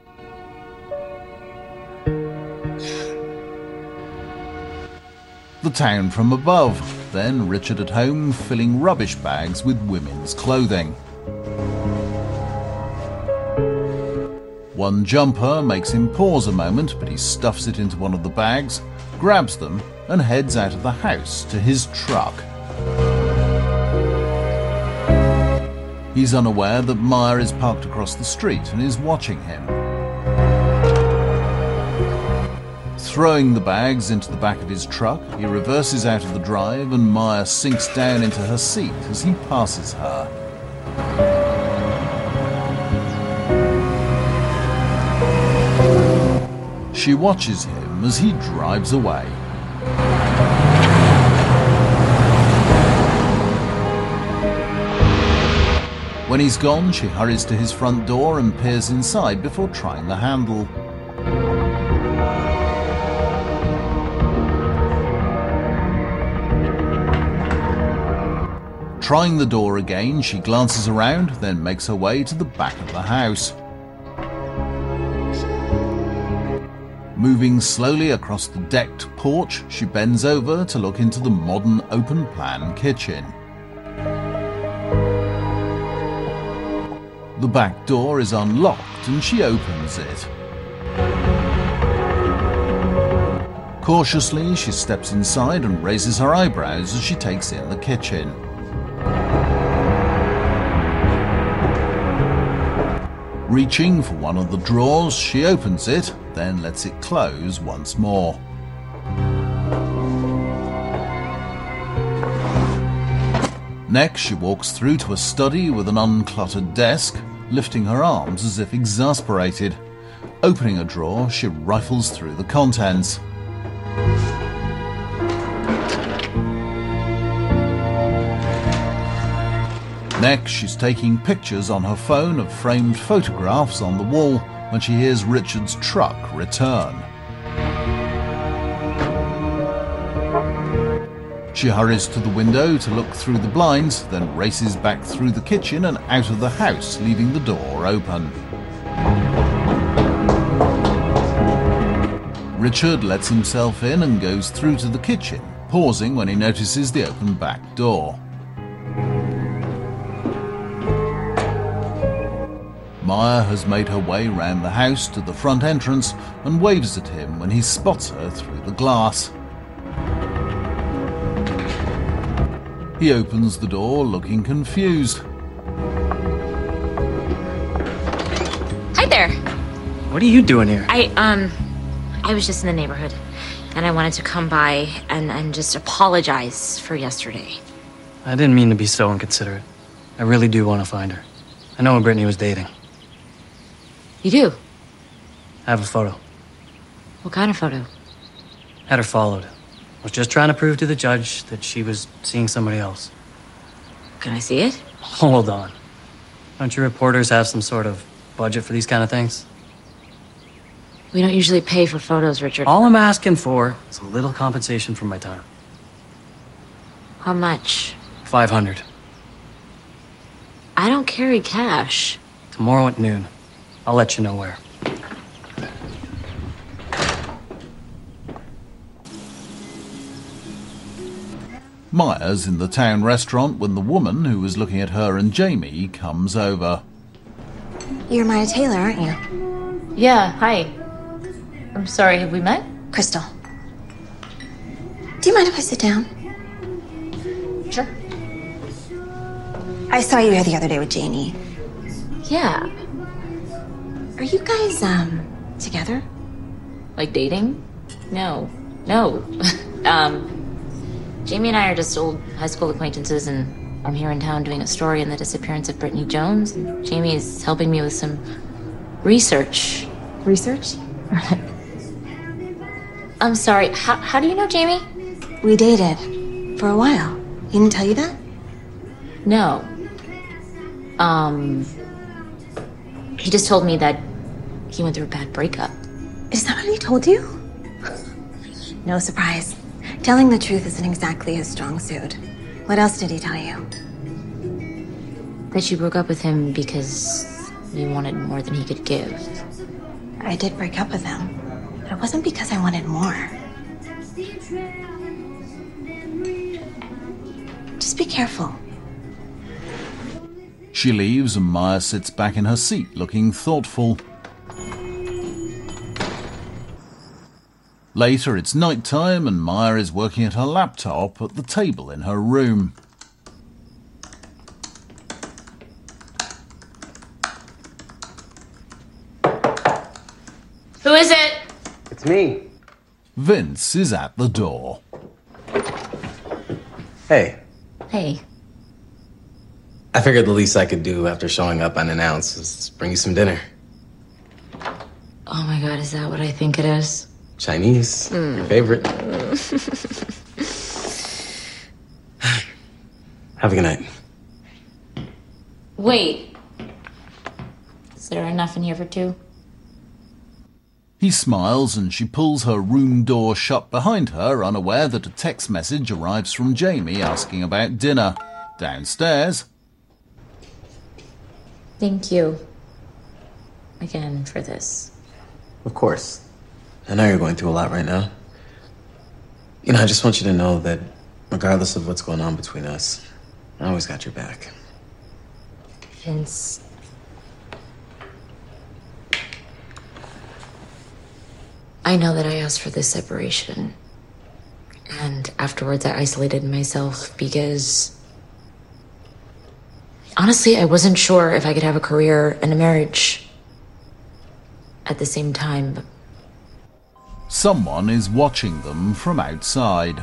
The town from above, then Richard at home filling rubbish bags with women's clothing. One jumper makes him pause a moment, but he stuffs it into one of the bags, grabs them, and heads out of the house to his truck. He's unaware that Maya is parked across the street and is watching him. Throwing the bags into the back of his truck, he reverses out of the drive and Maya sinks down into her seat as he passes her. She watches him as he drives away. When he's gone, she hurries to his front door and peers inside before trying the handle. Trying the door again, she glances around, then makes her way to the back of the house. Moving slowly across the decked porch, she bends over to look into the modern open-plan kitchen. The back door is unlocked and she opens it. Cautiously, she steps inside and raises her eyebrows as she takes in the kitchen. Reaching for one of the drawers, she opens it, then lets it close once more. Next, she walks through to a study with an uncluttered desk, lifting her arms as if exasperated. Opening a drawer, she rifles through the contents. Next, she's taking pictures on her phone of framed photographs on the wall when she hears Richard's truck return. She hurries to the window to look through the blinds, then races back through the kitchen and out of the house, leaving the door open. Richard lets himself in and goes through to the kitchen, pausing when he notices the open back door. Maya has made her way round the house to the front entrance and waves at him when he spots her through the glass. He opens the door, looking confused. Hi there. What are you doing here? I was just in the neighborhood, and I wanted to come by and just apologize for yesterday. I didn't mean to be so inconsiderate. I really do want to find her. I know who Brittany was dating. You do? I have a photo. What kind of photo? Had her followed. Was just trying to prove to the judge that she was seeing somebody else. Can I see it? Hold on. Don't you reporters have some sort of budget for these kind of things? We don't usually pay for photos, Richard. All I'm asking for is a little compensation for my time. How much? $500. I don't carry cash. Tomorrow at noon. I'll let you know where. Maya's in the town restaurant when the woman who was looking at her and Jamie comes over. You're Maya Taylor, aren't you? Yeah, hi. I'm sorry, have we met? Crystal. Do you mind if I sit down? Sure. I saw you here the other day with Jamie. Yeah. Are you guys, together? Like dating? No. Jamie and I are just old high school acquaintances, and I'm here in town doing a story on the disappearance of Brittany Jones. And Jamie is helping me with some research. Research? I'm sorry, how do you know Jamie? We dated. For a while. He didn't tell you that? No. He just told me that he went through a bad breakup. Is that what he told you? No surprise. Telling the truth isn't exactly his strong suit. What else did he tell you? That you broke up with him because you wanted more than he could give. I did break up with him, but it wasn't because I wanted more. Just be careful. She leaves and Maya sits back in her seat, looking thoughtful. Later, it's night time and Maya is working at her laptop at the table in her room. Who is it? It's me. Vince is at the door. Hey. Hey. I figured the least I could do after showing up unannounced is bring you some dinner. Oh my god, is that what I think it is? Chinese. Your favorite. Have a good night. Wait. Is there enough in here for two? He smiles and she pulls her room door shut behind her, unaware that a text message arrives from Jamie asking about dinner. Downstairs. Thank you. Again for this. Of course. I know you're going through a lot right now. You know, I just want you to know that regardless of what's going on between us, I always got your back. Vince. I know that I asked for this separation. And afterwards I isolated myself because... honestly, I wasn't sure if I could have a career and a marriage at the same time. Someone is watching them from outside.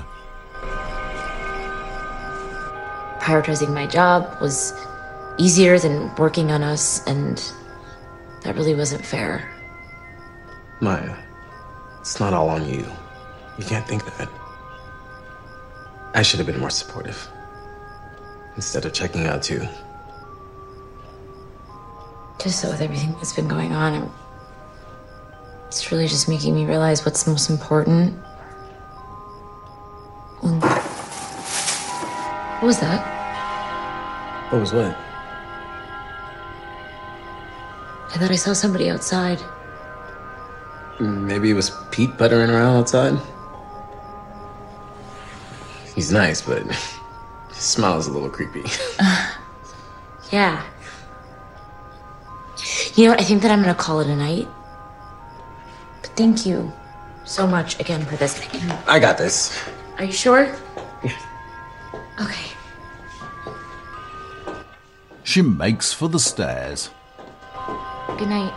Prioritizing my job was easier than working on us, and that really wasn't fair. Maya, it's not all on you. You can't think that. I should have been more supportive. Instead of checking out too. Just so with everything that's been going on, it's really just making me realize what's most important. What was that? What was what? I thought I saw somebody outside. Maybe it was Pete buttering around outside? He's nice, but his smile is a little creepy. Yeah. You know what? I think that I'm gonna call it a night. But thank you so much again for this. I got this. Are you sure? Okay. She makes for the stairs. Good night.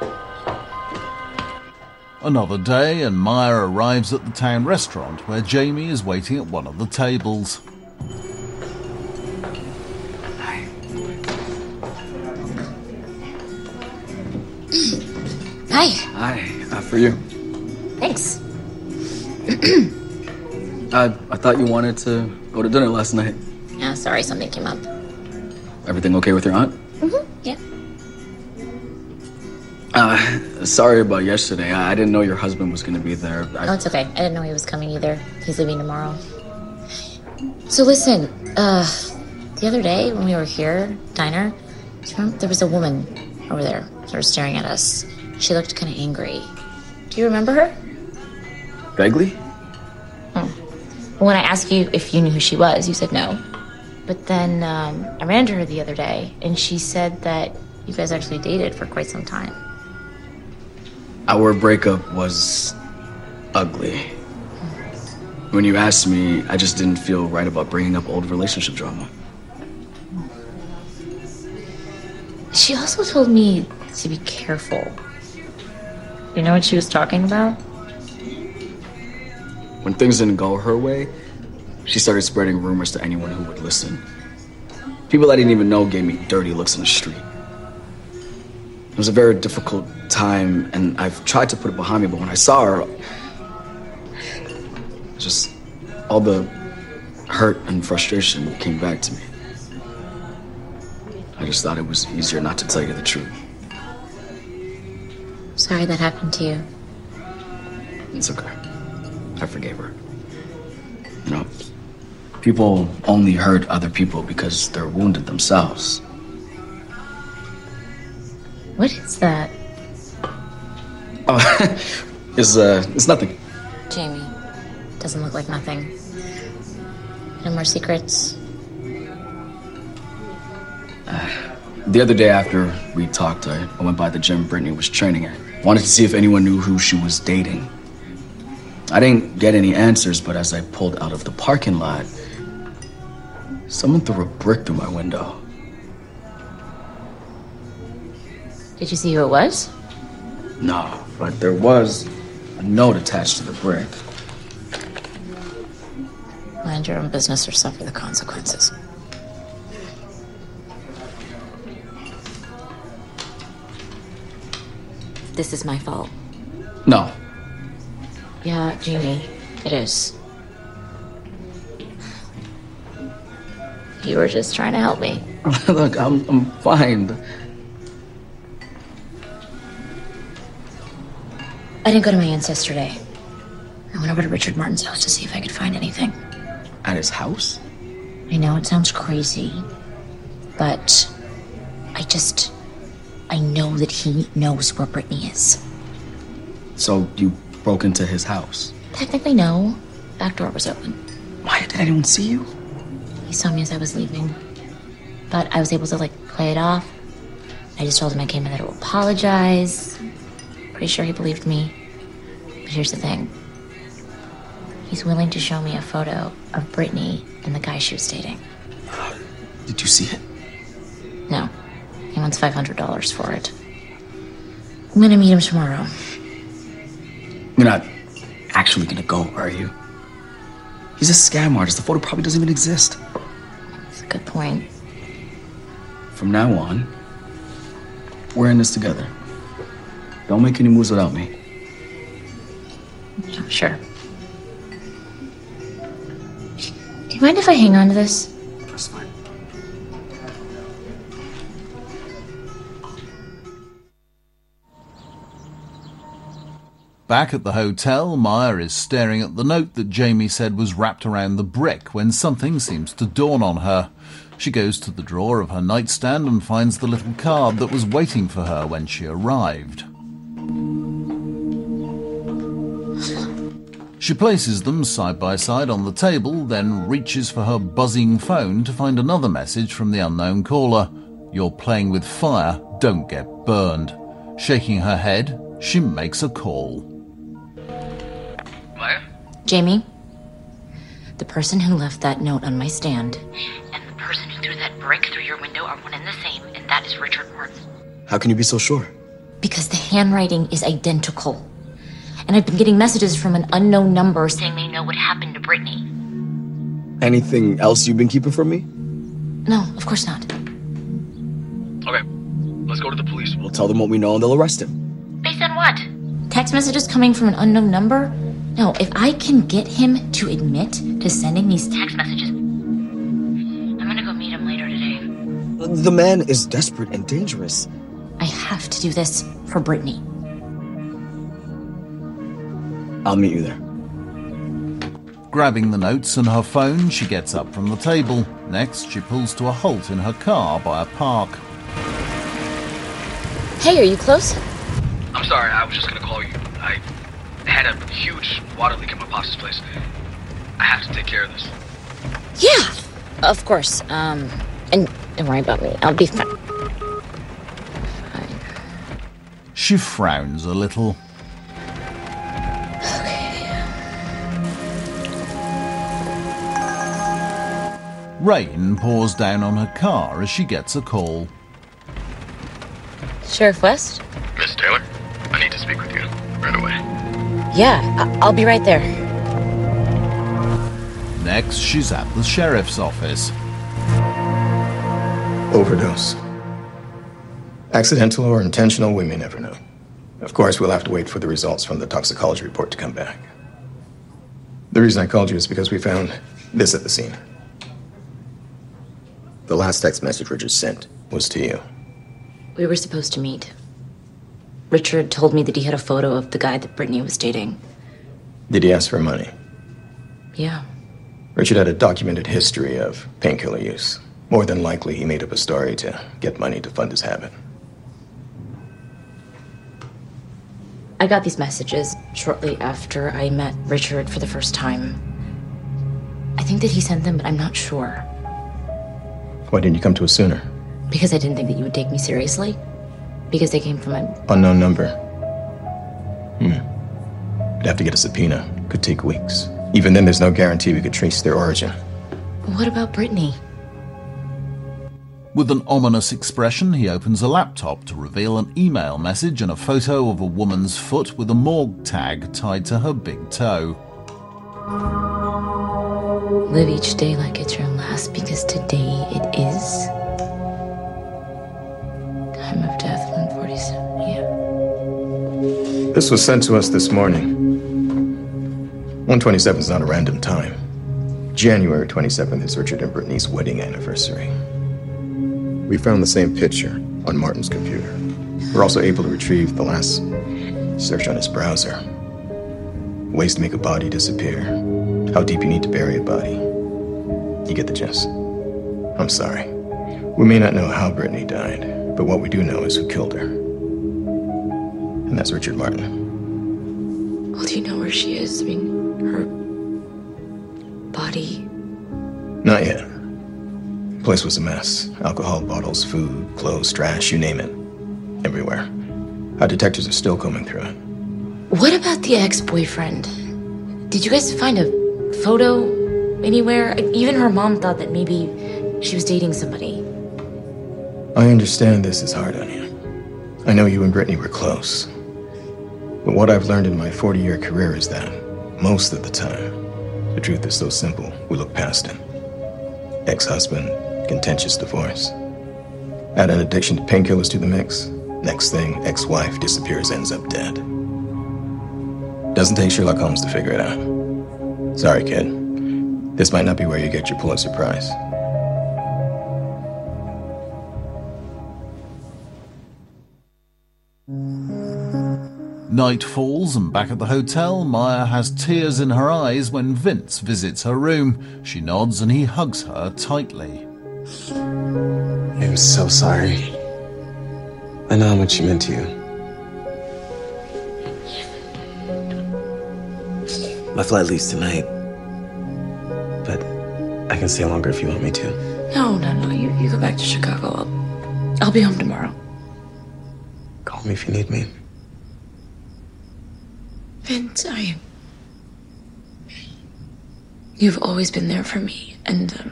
Another day, and Maya arrives at the town restaurant where Jamie is waiting at one of the tables. Hi. Hi, for you. Thanks. I thought you wanted to go to dinner last night. Yeah, sorry, something came up. Everything okay with your aunt? Yeah. Sorry about yesterday. I didn't know your husband was going to be there. Oh, it's okay. I didn't know he was coming either. He's leaving tomorrow. So listen, the other day when we were here, diner, there was a woman over there sort of staring at us. She looked kind of angry. Do you remember her? Vaguely? When I asked you if you knew who she was, you said no. But then I ran into her the other day, and she said that you guys actually dated for quite some time. Our breakup was ugly. When you asked me, I just didn't feel right about bringing up old relationship drama. She also told me to be careful. You know what she was talking about? When things didn't go her way, she started spreading rumors to anyone who would listen. People I didn't even know gave me dirty looks in the street. It was a very difficult time, and I've tried to put it behind me, but when I saw her, just all the hurt and frustration came back to me. I just thought it was easier not to tell you the truth. Sorry that happened to you. It's okay. I forgave her. People only hurt other people because they're wounded themselves. What is that? Oh, it's nothing. Jamie, doesn't look like nothing. No more secrets? The other day after we talked, I went by the gym Brittany was training at. Wanted to see if anyone knew who she was dating. I didn't get any answers, but as I pulled out of the parking lot, someone threw a brick through my window. Did you see who it was? No, but there was a note attached to the brick. Mind your own business or suffer the consequences. This is my fault. No. Yeah, Jamie, it is. You were just trying to help me. Look, I'm fine. I didn't go to my aunt's yesterday. I went over to Richard Martin's house to see if I could find anything. At his house? I know it sounds crazy, but I know that he knows where Brittany is. So you broke into his house? Technically, no. Back door was open. Why did anyone see you? He saw me as I was leaving. But I was able to, play it off. I just told him I came in there to apologize. Pretty sure he believed me. But here's the thing. He's willing to show me a photo of Brittany and the guy she was dating. Did you see it? No. He wants $500 for it. I'm gonna meet him tomorrow. You're not actually gonna go, are you? He's a scam artist. The photo probably doesn't even exist. That's a good point. From now on, we're in this together. Don't make any moves without me. Sure. Do you mind if I hang on to this? That's fine. Back at the hotel, Maya is staring at the note that Jamie said was wrapped around the brick when something seems to dawn on her. She goes to the drawer of her nightstand and finds the little card that was waiting for her when she arrived. She places them side by side on the table, then reaches for her buzzing phone to find another message from the unknown caller. "You're playing with fire, don't get burned." Shaking her head, she makes a call. Maya? Jamie, the person who left that note on my stand And the person who threw that brick through your window are one and the same, and that is Richard Martin. How can you be so sure? because the handwriting is identical. And I've been getting messages from an unknown number Saying they know what happened to Brittany. Anything else you've been keeping from me? No, of course not. Okay, let's go to the police. We'll tell them what we know and they'll arrest him. Based on what? Text messages coming from an unknown number? No, if I can get him to admit to sending these Text messages. I'm gonna go meet him later today. The man is desperate and dangerous. I have to do this for Brittany. I'll meet you there. Grabbing the notes and her phone, she gets up from the table. Next, she pulls to a halt in her car by a park. Hey, are you close? I'm sorry, I was just gonna call you. I had a huge water leak at my boss's place. I have to take care of this. Yeah, of course. And don't worry about me. I'll be fine. She frowns a little. Rain pours down on her car as she gets a call. Sheriff West? Miss Taylor, I need to speak with you right away. Yeah, I'll be right there. Next, she's at the sheriff's office. Overdose. Accidental or intentional, we may never know. Of course, we'll have to wait for the results from the toxicology report to come back. The reason I called you is because we found this at the scene. The last text message Richard sent was to you. We were supposed to meet. Richard told me that he had a photo of the guy that Brittany was dating. Did he ask for money? Yeah. Richard had a documented history of painkiller use. More than likely, he made up a story to get money to fund his habit. I got these messages shortly after I met Richard for the first time. I think that he sent them, but I'm not sure. Why didn't you come to us sooner? Because I didn't think that you would take me seriously. Because they came from an Unknown number. We'd have to get a subpoena. Could take weeks. Even then, there's no guarantee we could trace their origin. What about Brittany? With an ominous expression, he opens a laptop to reveal an email message and a photo of a woman's foot with a morgue tag tied to her big toe. Live each day like it's your last, because today it is. Time of death, 1:47 a.m. This was sent to us this morning. 1:27 is not a random time. January 27th is Richard and Brittany's wedding anniversary. We found the same picture on Martin's computer. We're also able to retrieve the last search on his browser. Ways to make a body disappear. How deep you need to bury a body. You get the gist. I'm sorry. We may not know how Brittany died, but what we do know is who killed her. And that's Richard Martin. Well, do you know where she is? I mean, her body. Not yet. The place was a mess. Alcohol bottles, food, clothes, trash, you name it. Everywhere. Our detectives are still combing through it. What about the ex-boyfriend? Did you guys find a photo anywhere? Even her mom thought that maybe she was dating somebody. I understand this is hard on you. I know you and Brittany were close. But what I've learned in my 40-year career is that, most of the time, the truth is so simple, we look past it. Ex-husband, contentious divorce. Add an addiction to painkillers to the mix. Next thing, ex-wife disappears, ends up dead. Doesn't take Sherlock Holmes to figure it out. Sorry, kid. This might not be where you get your Pulitzer Prize. Night falls, and back at the hotel, Maya has tears in her eyes when Vince visits her room. She nods and he hugs her tightly. I'm so sorry. I know how much she meant to you. My flight leaves tonight, but I can stay longer if you want me to. No. You go back to Chicago. I'll be home tomorrow. Call me if you need me. Vince, you've always been there for me, and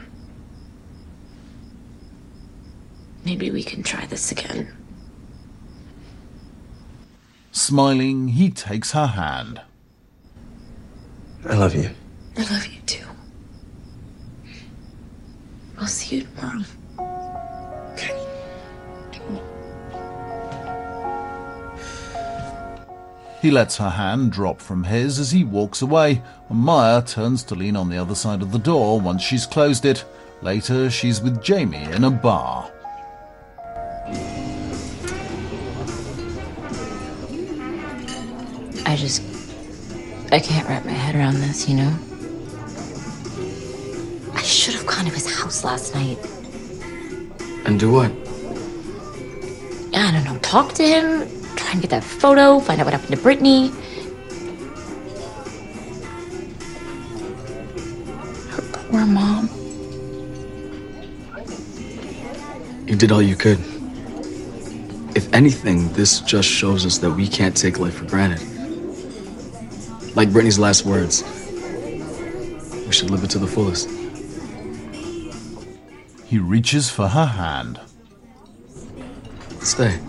maybe we can try this again. Smiling, he takes her hand. I love you. I love you too. I'll see you tomorrow. He lets her hand drop from his as he walks away, and Maya turns to lean on the other side of the door once she's closed it. Later, she's with Jamie in a bar. I can't wrap my head around this, you know? I should have gone to his house last night. And do what? I don't know, talk to him, try and get that photo, find out what happened to Brittany. Her poor mom. You did all you could. If anything, this just shows us that we can't take life for granted. Like Brittany's last words, we should live it to the fullest. He reaches for her hand. Stay.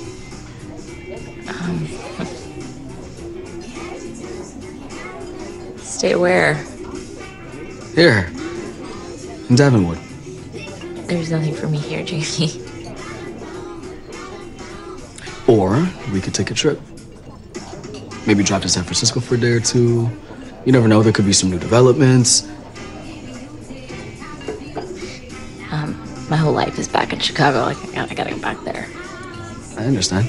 Stay where? Here. In Devonwood. There's nothing for me here, Jamie. Or we could take a trip. Maybe drive to San Francisco for a day or two. You never know, there could be some new developments. My whole life is back in Chicago. I gotta go back there. I understand.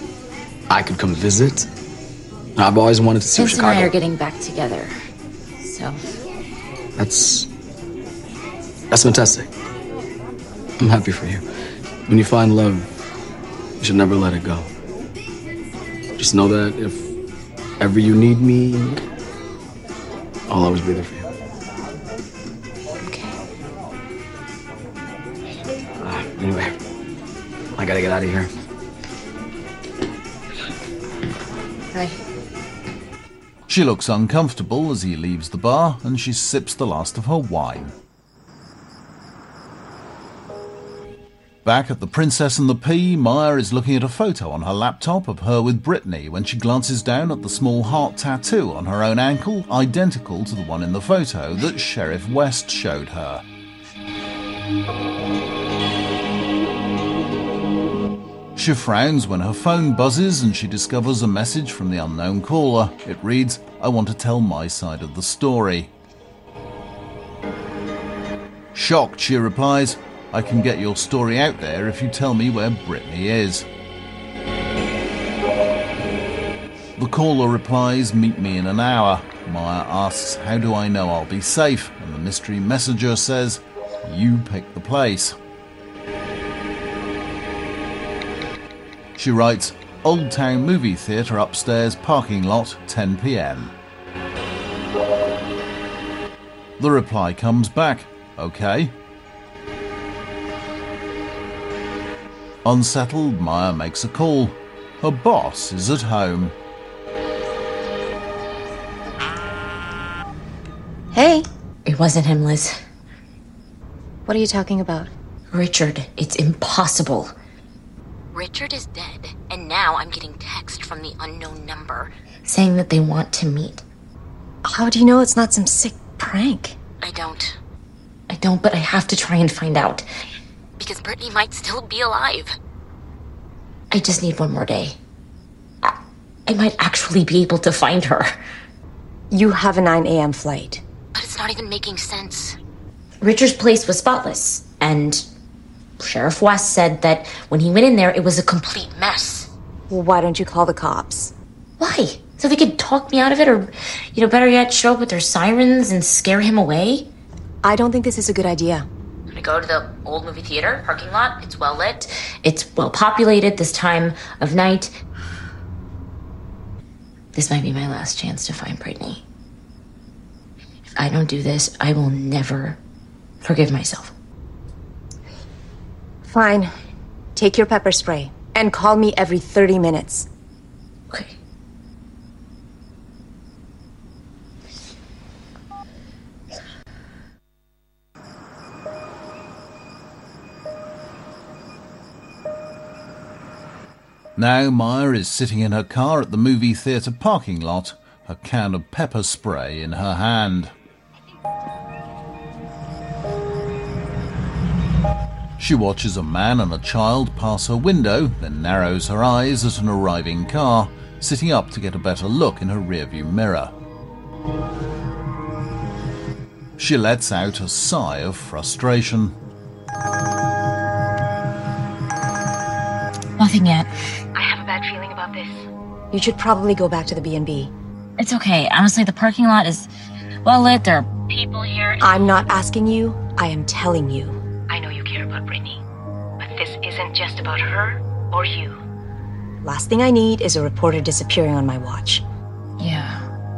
I could come visit. I've always wanted to see Vince Chicago. and I are getting back together. So, That's fantastic. I'm happy for you. When you find love, you should never let it go. Just know that if ever you need me, I'll always be there for you. okay. Anyway, I gotta get out of here. Bye. She looks uncomfortable as he leaves the bar, and she sips the last of her wine. Back at the Princess and the Pea, Maya is looking at a photo on her laptop of her with Brittany when she glances down at the small heart tattoo on her own ankle, identical to the one in the photo that Sheriff West showed her. She frowns when her phone buzzes and she discovers a message from the unknown caller. It reads, "I want to tell my side of the story." Shocked, she replies, "I can get your story out there if you tell me where Brittany is." The caller replies, "Meet me in an hour." Maya asks, "How do I know I'll be safe?" And the mystery messenger says, "You pick the place." She writes, "Old Town Movie Theatre upstairs, parking lot, 10 p.m. The reply comes back, "Okay." Unsettled, Maya makes a call. Her boss is at home. Hey. It wasn't him, Liz. What are you talking about? Richard, it's impossible. Richard is dead, and now I'm getting text from the unknown number. Saying that they want to meet. How do you know it's not some sick prank? I don't. But I have to try and find out. Because Brittany might still be alive. I just need one more day. I might actually be able to find her. You have a 9 a.m. flight. But it's not even making sense. Richard's place was spotless, and Sheriff West said that when he went in there, it was a complete mess. Well, why don't you call the cops? Why? So they could talk me out of it, or, better yet, show up with their sirens and scare him away? I don't think this is a good idea. I'm gonna go to the old movie theater parking lot. It's well lit. It's well populated this time of night. This might be my last chance to find Brittany. If I don't do this, I will never forgive myself. Fine. Take your pepper spray and call me every 30 minutes. Okay. Now Maya is sitting in her car at the movie theatre parking lot, a can of pepper spray in her hand. She watches a man and a child pass her window, then narrows her eyes at an arriving car, sitting up to get a better look in her rearview mirror. She lets out a sigh of frustration. Nothing yet. I have a bad feeling about this. You should probably go back to the B&B. It's okay. Honestly, the parking lot is well lit. There are people here. I'm not asking you. I am telling you. I know you care about Brittany, but this isn't just about her or you. Last thing I need is a reporter disappearing on my watch. Yeah.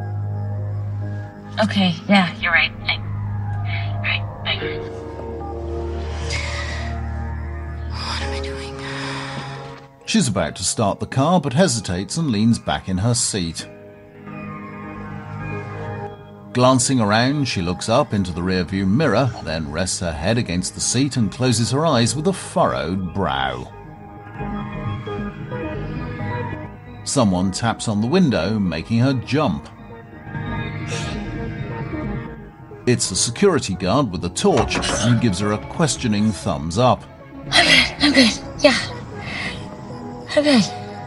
Okay, yeah, you're right. Right, bye. What am I doing? She's about to start the car, but hesitates and leans back in her seat. Glancing around, she looks up into the rearview mirror, then rests her head against the seat and closes her eyes with a furrowed brow. Someone taps on the window, making her jump. It's a security guard with a torch, who gives her a questioning thumbs up. I'm good. Yeah. I'm good.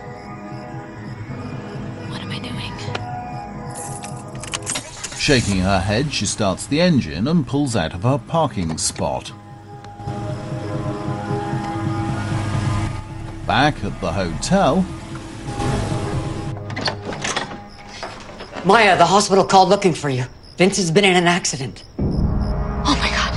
What am I doing? Shaking her head, she starts the engine and pulls out of her parking spot. Back at the hotel... Maya, the hospital called looking for you. Vince has been in an accident. Oh my God.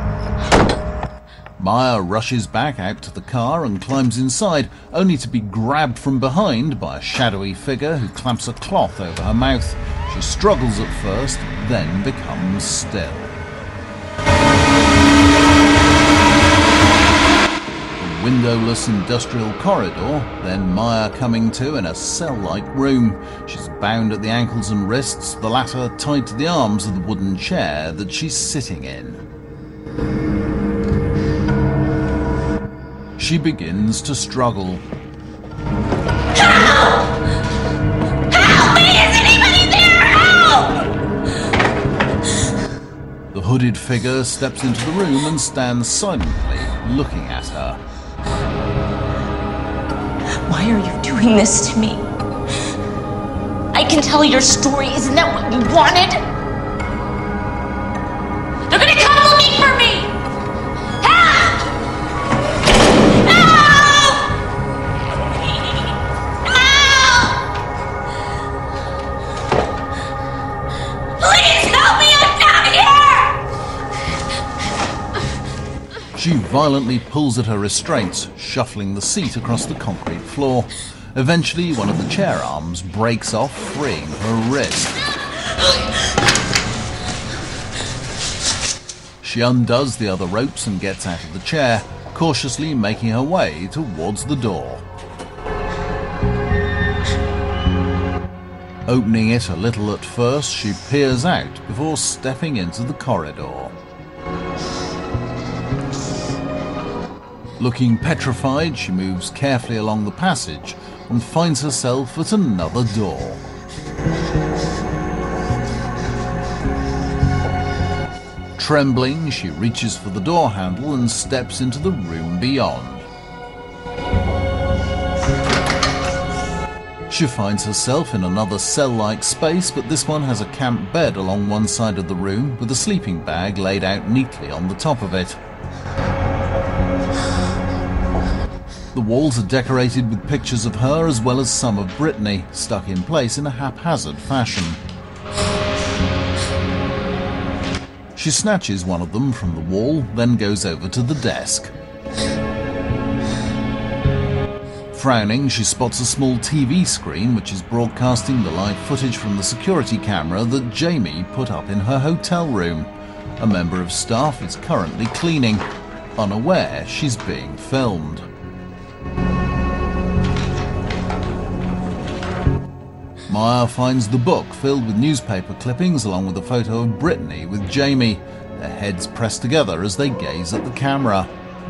Maya rushes back out to the car and climbs inside, only to be grabbed from behind by a shadowy figure who clamps a cloth over her mouth. She struggles at first, then becomes still. A windowless industrial corridor, then Maya coming to in a cell-like room. She's bound at the ankles and wrists, the latter tied to the arms of the wooden chair that she's sitting in. She begins to struggle. Help! Help me! Is anybody there? Help! The hooded figure steps into the room and stands silently, looking at her. Why are you doing this to me? I can tell your story. Isn't that what you wanted? They're gonna come looking for me! Help! Help! Help! Please help me! I'm down here! She violently pulls at her restraints, shuffling the seat across the concrete floor. Eventually, one of the chair arms breaks off, freeing her wrist. She undoes the other ropes and gets out of the chair, cautiously making her way towards the door. Opening it a little at first, she peers out before stepping into the corridor. Looking petrified, she moves carefully along the passage and finds herself at another door. Trembling, she reaches for the door handle and steps into the room beyond. She finds herself in another cell-like space, but this one has a camp bed along one side of the room with a sleeping bag laid out neatly on the top of it. The walls are decorated with pictures of her as well as some of Brittany, stuck in place in a haphazard fashion. She snatches one of them from the wall, then goes over to the desk. Frowning, she spots a small TV screen which is broadcasting the live footage from the security camera that Jamie put up in her hotel room. A member of staff is currently cleaning, unaware she's being filmed. Maya finds the book filled with newspaper clippings along with a photo of Brittany with Jamie, their heads pressed together as they gaze at the camera.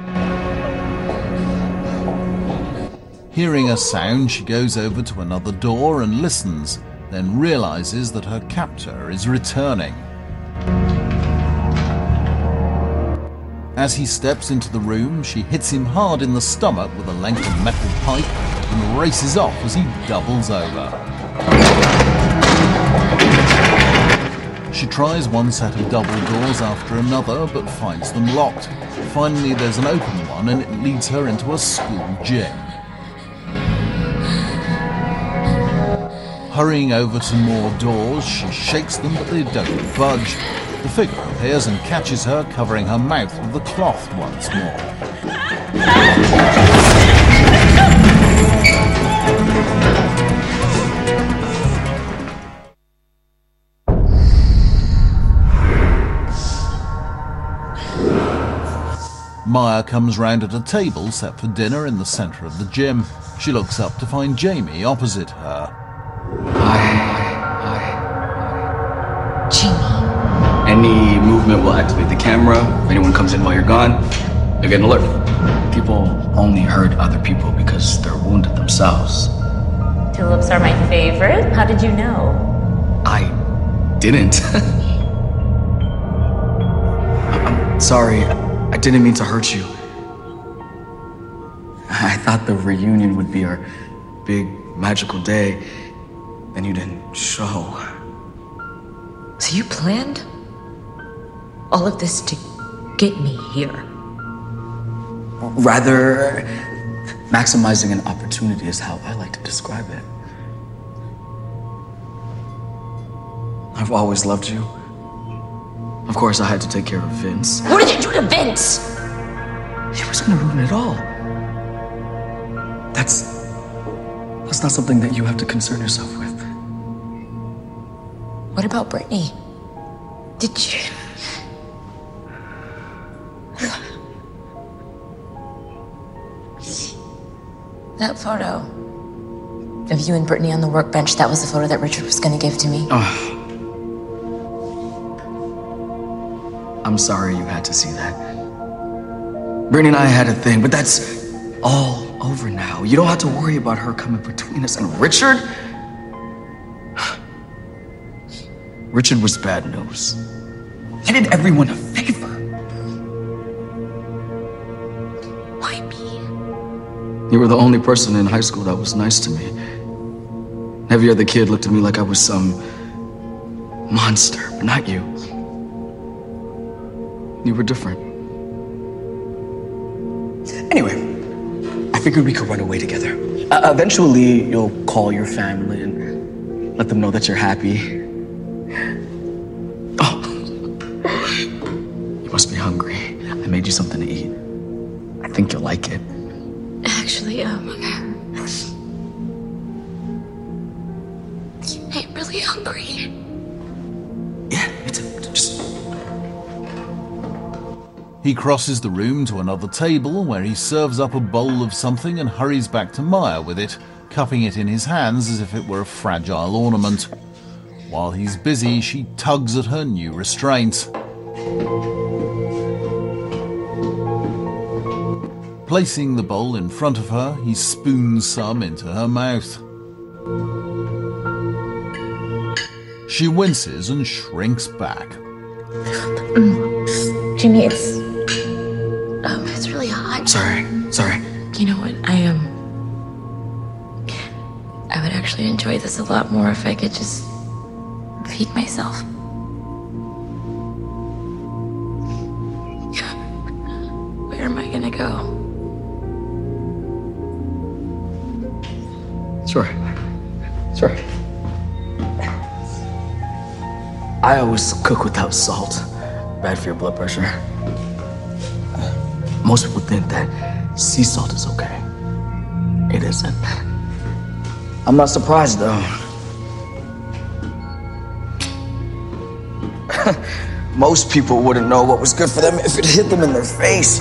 Hearing a sound, she goes over to another door and listens, then realizes that her captor is returning. As he steps into the room, she hits him hard in the stomach with a length of metal pipe and races off as he doubles over. She tries one set of double doors after another, but finds them locked. Finally, there's an open one, and it leads her into a school gym. Hurrying over to more doors, she shakes them, but they don't budge. The figure appears and catches her, covering her mouth with the cloth once more. Maya comes round at a table set for dinner in the centre of the gym. She looks up to find Jamie opposite her. Hi. Jamie. Any movement will activate the camera. If anyone comes in while you're gone, they get an alert. People only hurt other people because they're wounded themselves. Tulips are my favorite. How did you know? I didn't. I'm sorry. I didn't mean to hurt you. I thought the reunion would be our big magical day, and you didn't show. So you planned all of this to get me here? Rather, maximizing an opportunity is how I like to describe it. I've always loved you, Of course, I had to take care of Vince. What did you do to Vince? She was gonna ruin it all. That's not something that you have to concern yourself with. What about Brittany? Did you... That photo of you and Brittany on the workbench, that was the photo that Richard was gonna give to me. I'm sorry you had to see that. Brittany and I had a thing, but that's all over now. You don't have to worry about her coming between us. And Richard? Richard was bad news. I did everyone a favor. Why me? You were the only person in high school that was nice to me. Every other kid looked at me like I was some monster, but not you. You were different. Anyway, I figured we could run away together. Eventually, you'll call your family and let them know that you're happy. Oh, you must be hungry. I made you something to eat. I think you'll like it. Actually, I'm really hungry. He crosses the room to another table where he serves up a bowl of something and hurries back to Maya with it, cupping it in his hands as if it were a fragile ornament. While he's busy, she tugs at her new restraint. Placing the bowl in front of her, he spoons some into her mouth. She winces and shrinks back. Jimmy, it's really hot. Sorry. You know what? I would actually enjoy this a lot more if I could just feed myself. Where am I gonna go? Sure. I always cook without salt. Bad for your blood pressure. Most people think that sea salt is okay. It isn't. I'm not surprised, though. Most people wouldn't know what was good for them if it hit them in their face.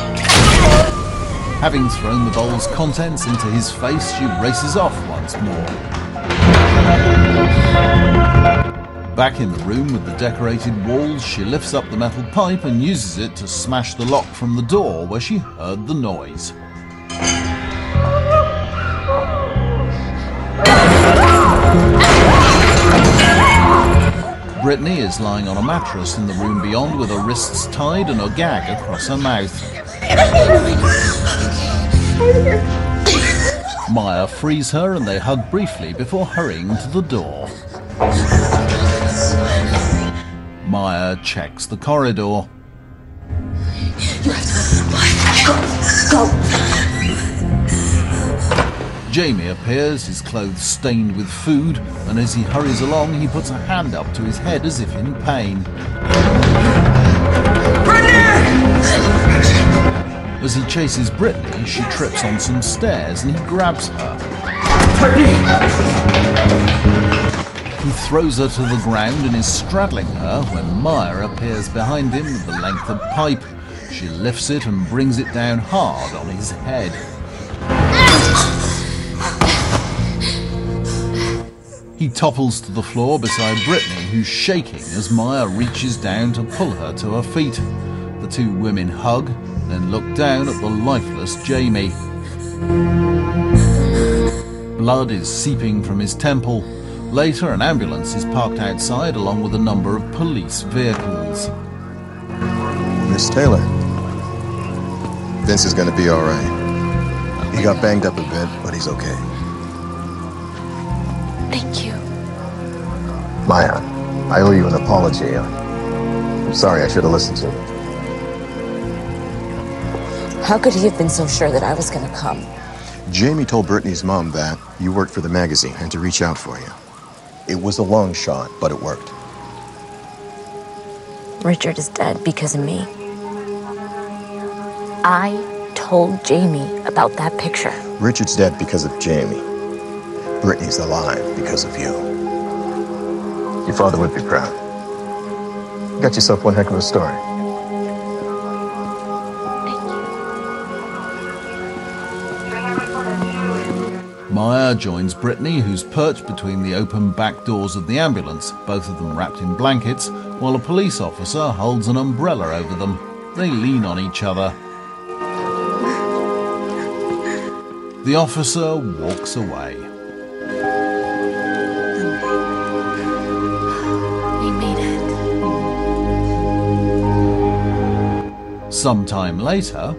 Having thrown the bowl's contents into his face, she races off once more. Back in the room with the decorated walls, she lifts up the metal pipe and uses it to smash the lock from the door where she heard the noise. Brittany is lying on a mattress in the room beyond with her wrists tied and a gag across her mouth. Maya frees her and they hug briefly before hurrying to the door. Maya checks the corridor. You have to go. Jamie appears, his clothes stained with food, and as he hurries along, he puts a hand up to his head as if in pain. As he chases Brittany, she trips on some stairs and he grabs her. He throws her to the ground and is straddling her when Maya appears behind him with the length of pipe. She lifts it and brings it down hard on his head. He topples to the floor beside Brittany, who's shaking as Maya reaches down to pull her to her feet. The two women hug, then look down at the lifeless Jamie. Blood is seeping from his temple. Later, an ambulance is parked outside along with a number of police vehicles. Miss Taylor, Vince is going to be all right. He got banged up a bit, but he's okay. Thank you. Maya, I owe you an apology. I'm sorry, I should have listened to you. How could he have been so sure that I was gonna come? Jamie told Brittany's mom that you worked for the magazine and to reach out for you. It was a long shot, but it worked. Richard is dead because of me. I told Jamie about that picture. Richard's dead because of Jamie. Brittany's alive because of you. Your father would be proud. You got yourself one heck of a story. Maya joins Brittany, who's perched between the open back doors of the ambulance, both of them wrapped in blankets, while a police officer holds an umbrella over them. They lean on each other. The officer walks away. We made it. Sometime later,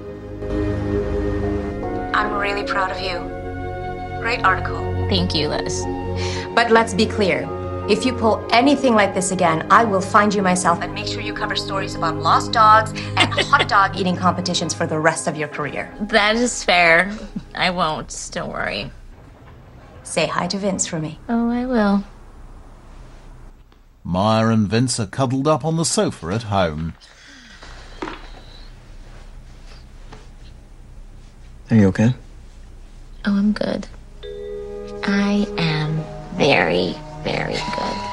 I'm really proud of you. Great article. Thank you, Liz. But let's be clear. If you pull anything like this again, I will find you myself and make sure you cover stories about lost dogs and hot dog eating competitions for the rest of your career. That is fair. I won't. Don't worry. Say hi to Vince for me. Oh, I will. Maya and Vince are cuddled up on the sofa at home. Are you okay? Oh, I'm good. I am very, very good.